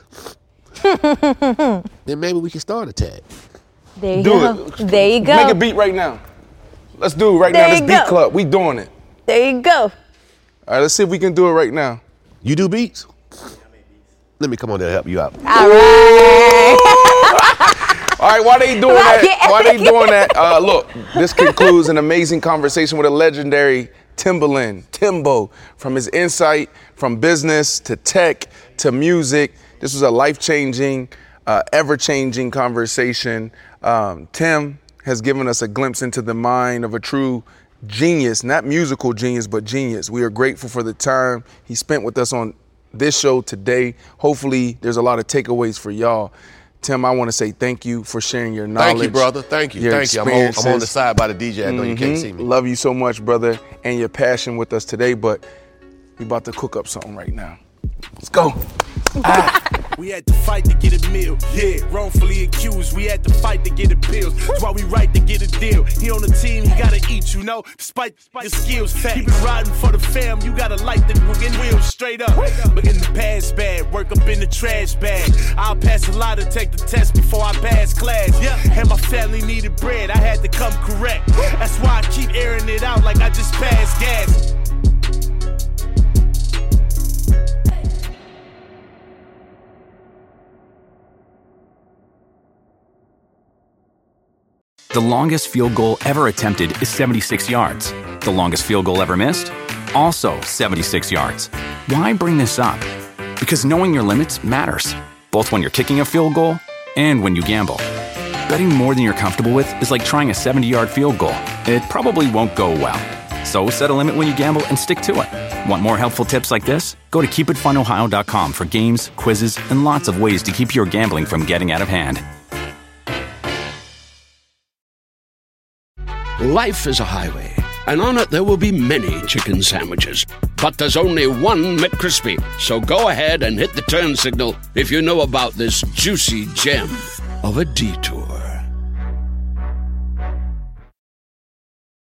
Then maybe we can start a tag. There you Do go. it. There you go. Make a beat right now. Let's do it right There now. This you beat go. club. We doing it. There you go. All right, let's see if we can do it right now. You do beats? Let me come on there and help you out. All right. All right, while they doing that, while they doing that, uh, look, this concludes an amazing conversation with a legendary Timbaland, Timbo, from his insight from business to tech to music. This was a life-changing, uh, ever-changing conversation. Um, Tim has given us a glimpse into the mind of a true genius, not musical genius, but genius. We are grateful for the time he spent with us on this show today. Hopefully there's a lot of takeaways for y'all. Tim, I want to say thank you for sharing your knowledge. Thank you, brother. Thank you. Your Thank you. I'm on, I'm on the side by the D J. I know mm-hmm. you can't see me. Love you so much, brother, and your passion with us today. But we about to cook up something right now. Let's go. Ah. We had to fight to get a meal, yeah. Wrongfully accused, we had to fight to get appeals. That's why we right to get a deal. He on the team, he gotta eat, you know. Despite the skills, keep it riding for the fam. You gotta light the fucking wheels straight up. But in the past bad, work up in the trash bag. I'll pass a lot to take the test before I pass class. Yeah, and my family needed bread, I had to come correct. That's why I keep airing it out like I just passed gas. The longest field goal ever attempted is seventy-six yards. The longest field goal ever missed? Also seventy-six yards. Why bring this up? Because knowing your limits matters, both when you're kicking a field goal and when you gamble. Betting more than you're comfortable with is like trying a seventy-yard field goal. It probably won't go well. So set a limit when you gamble and stick to it. Want more helpful tips like this? Go to keep it fun ohio dot com for games, quizzes, and lots of ways to keep your gambling from getting out of hand. Life is a highway, and on it there will be many chicken sandwiches. But there's only one McCrispy. So go ahead and hit the turn signal if you know about this juicy gem of a detour.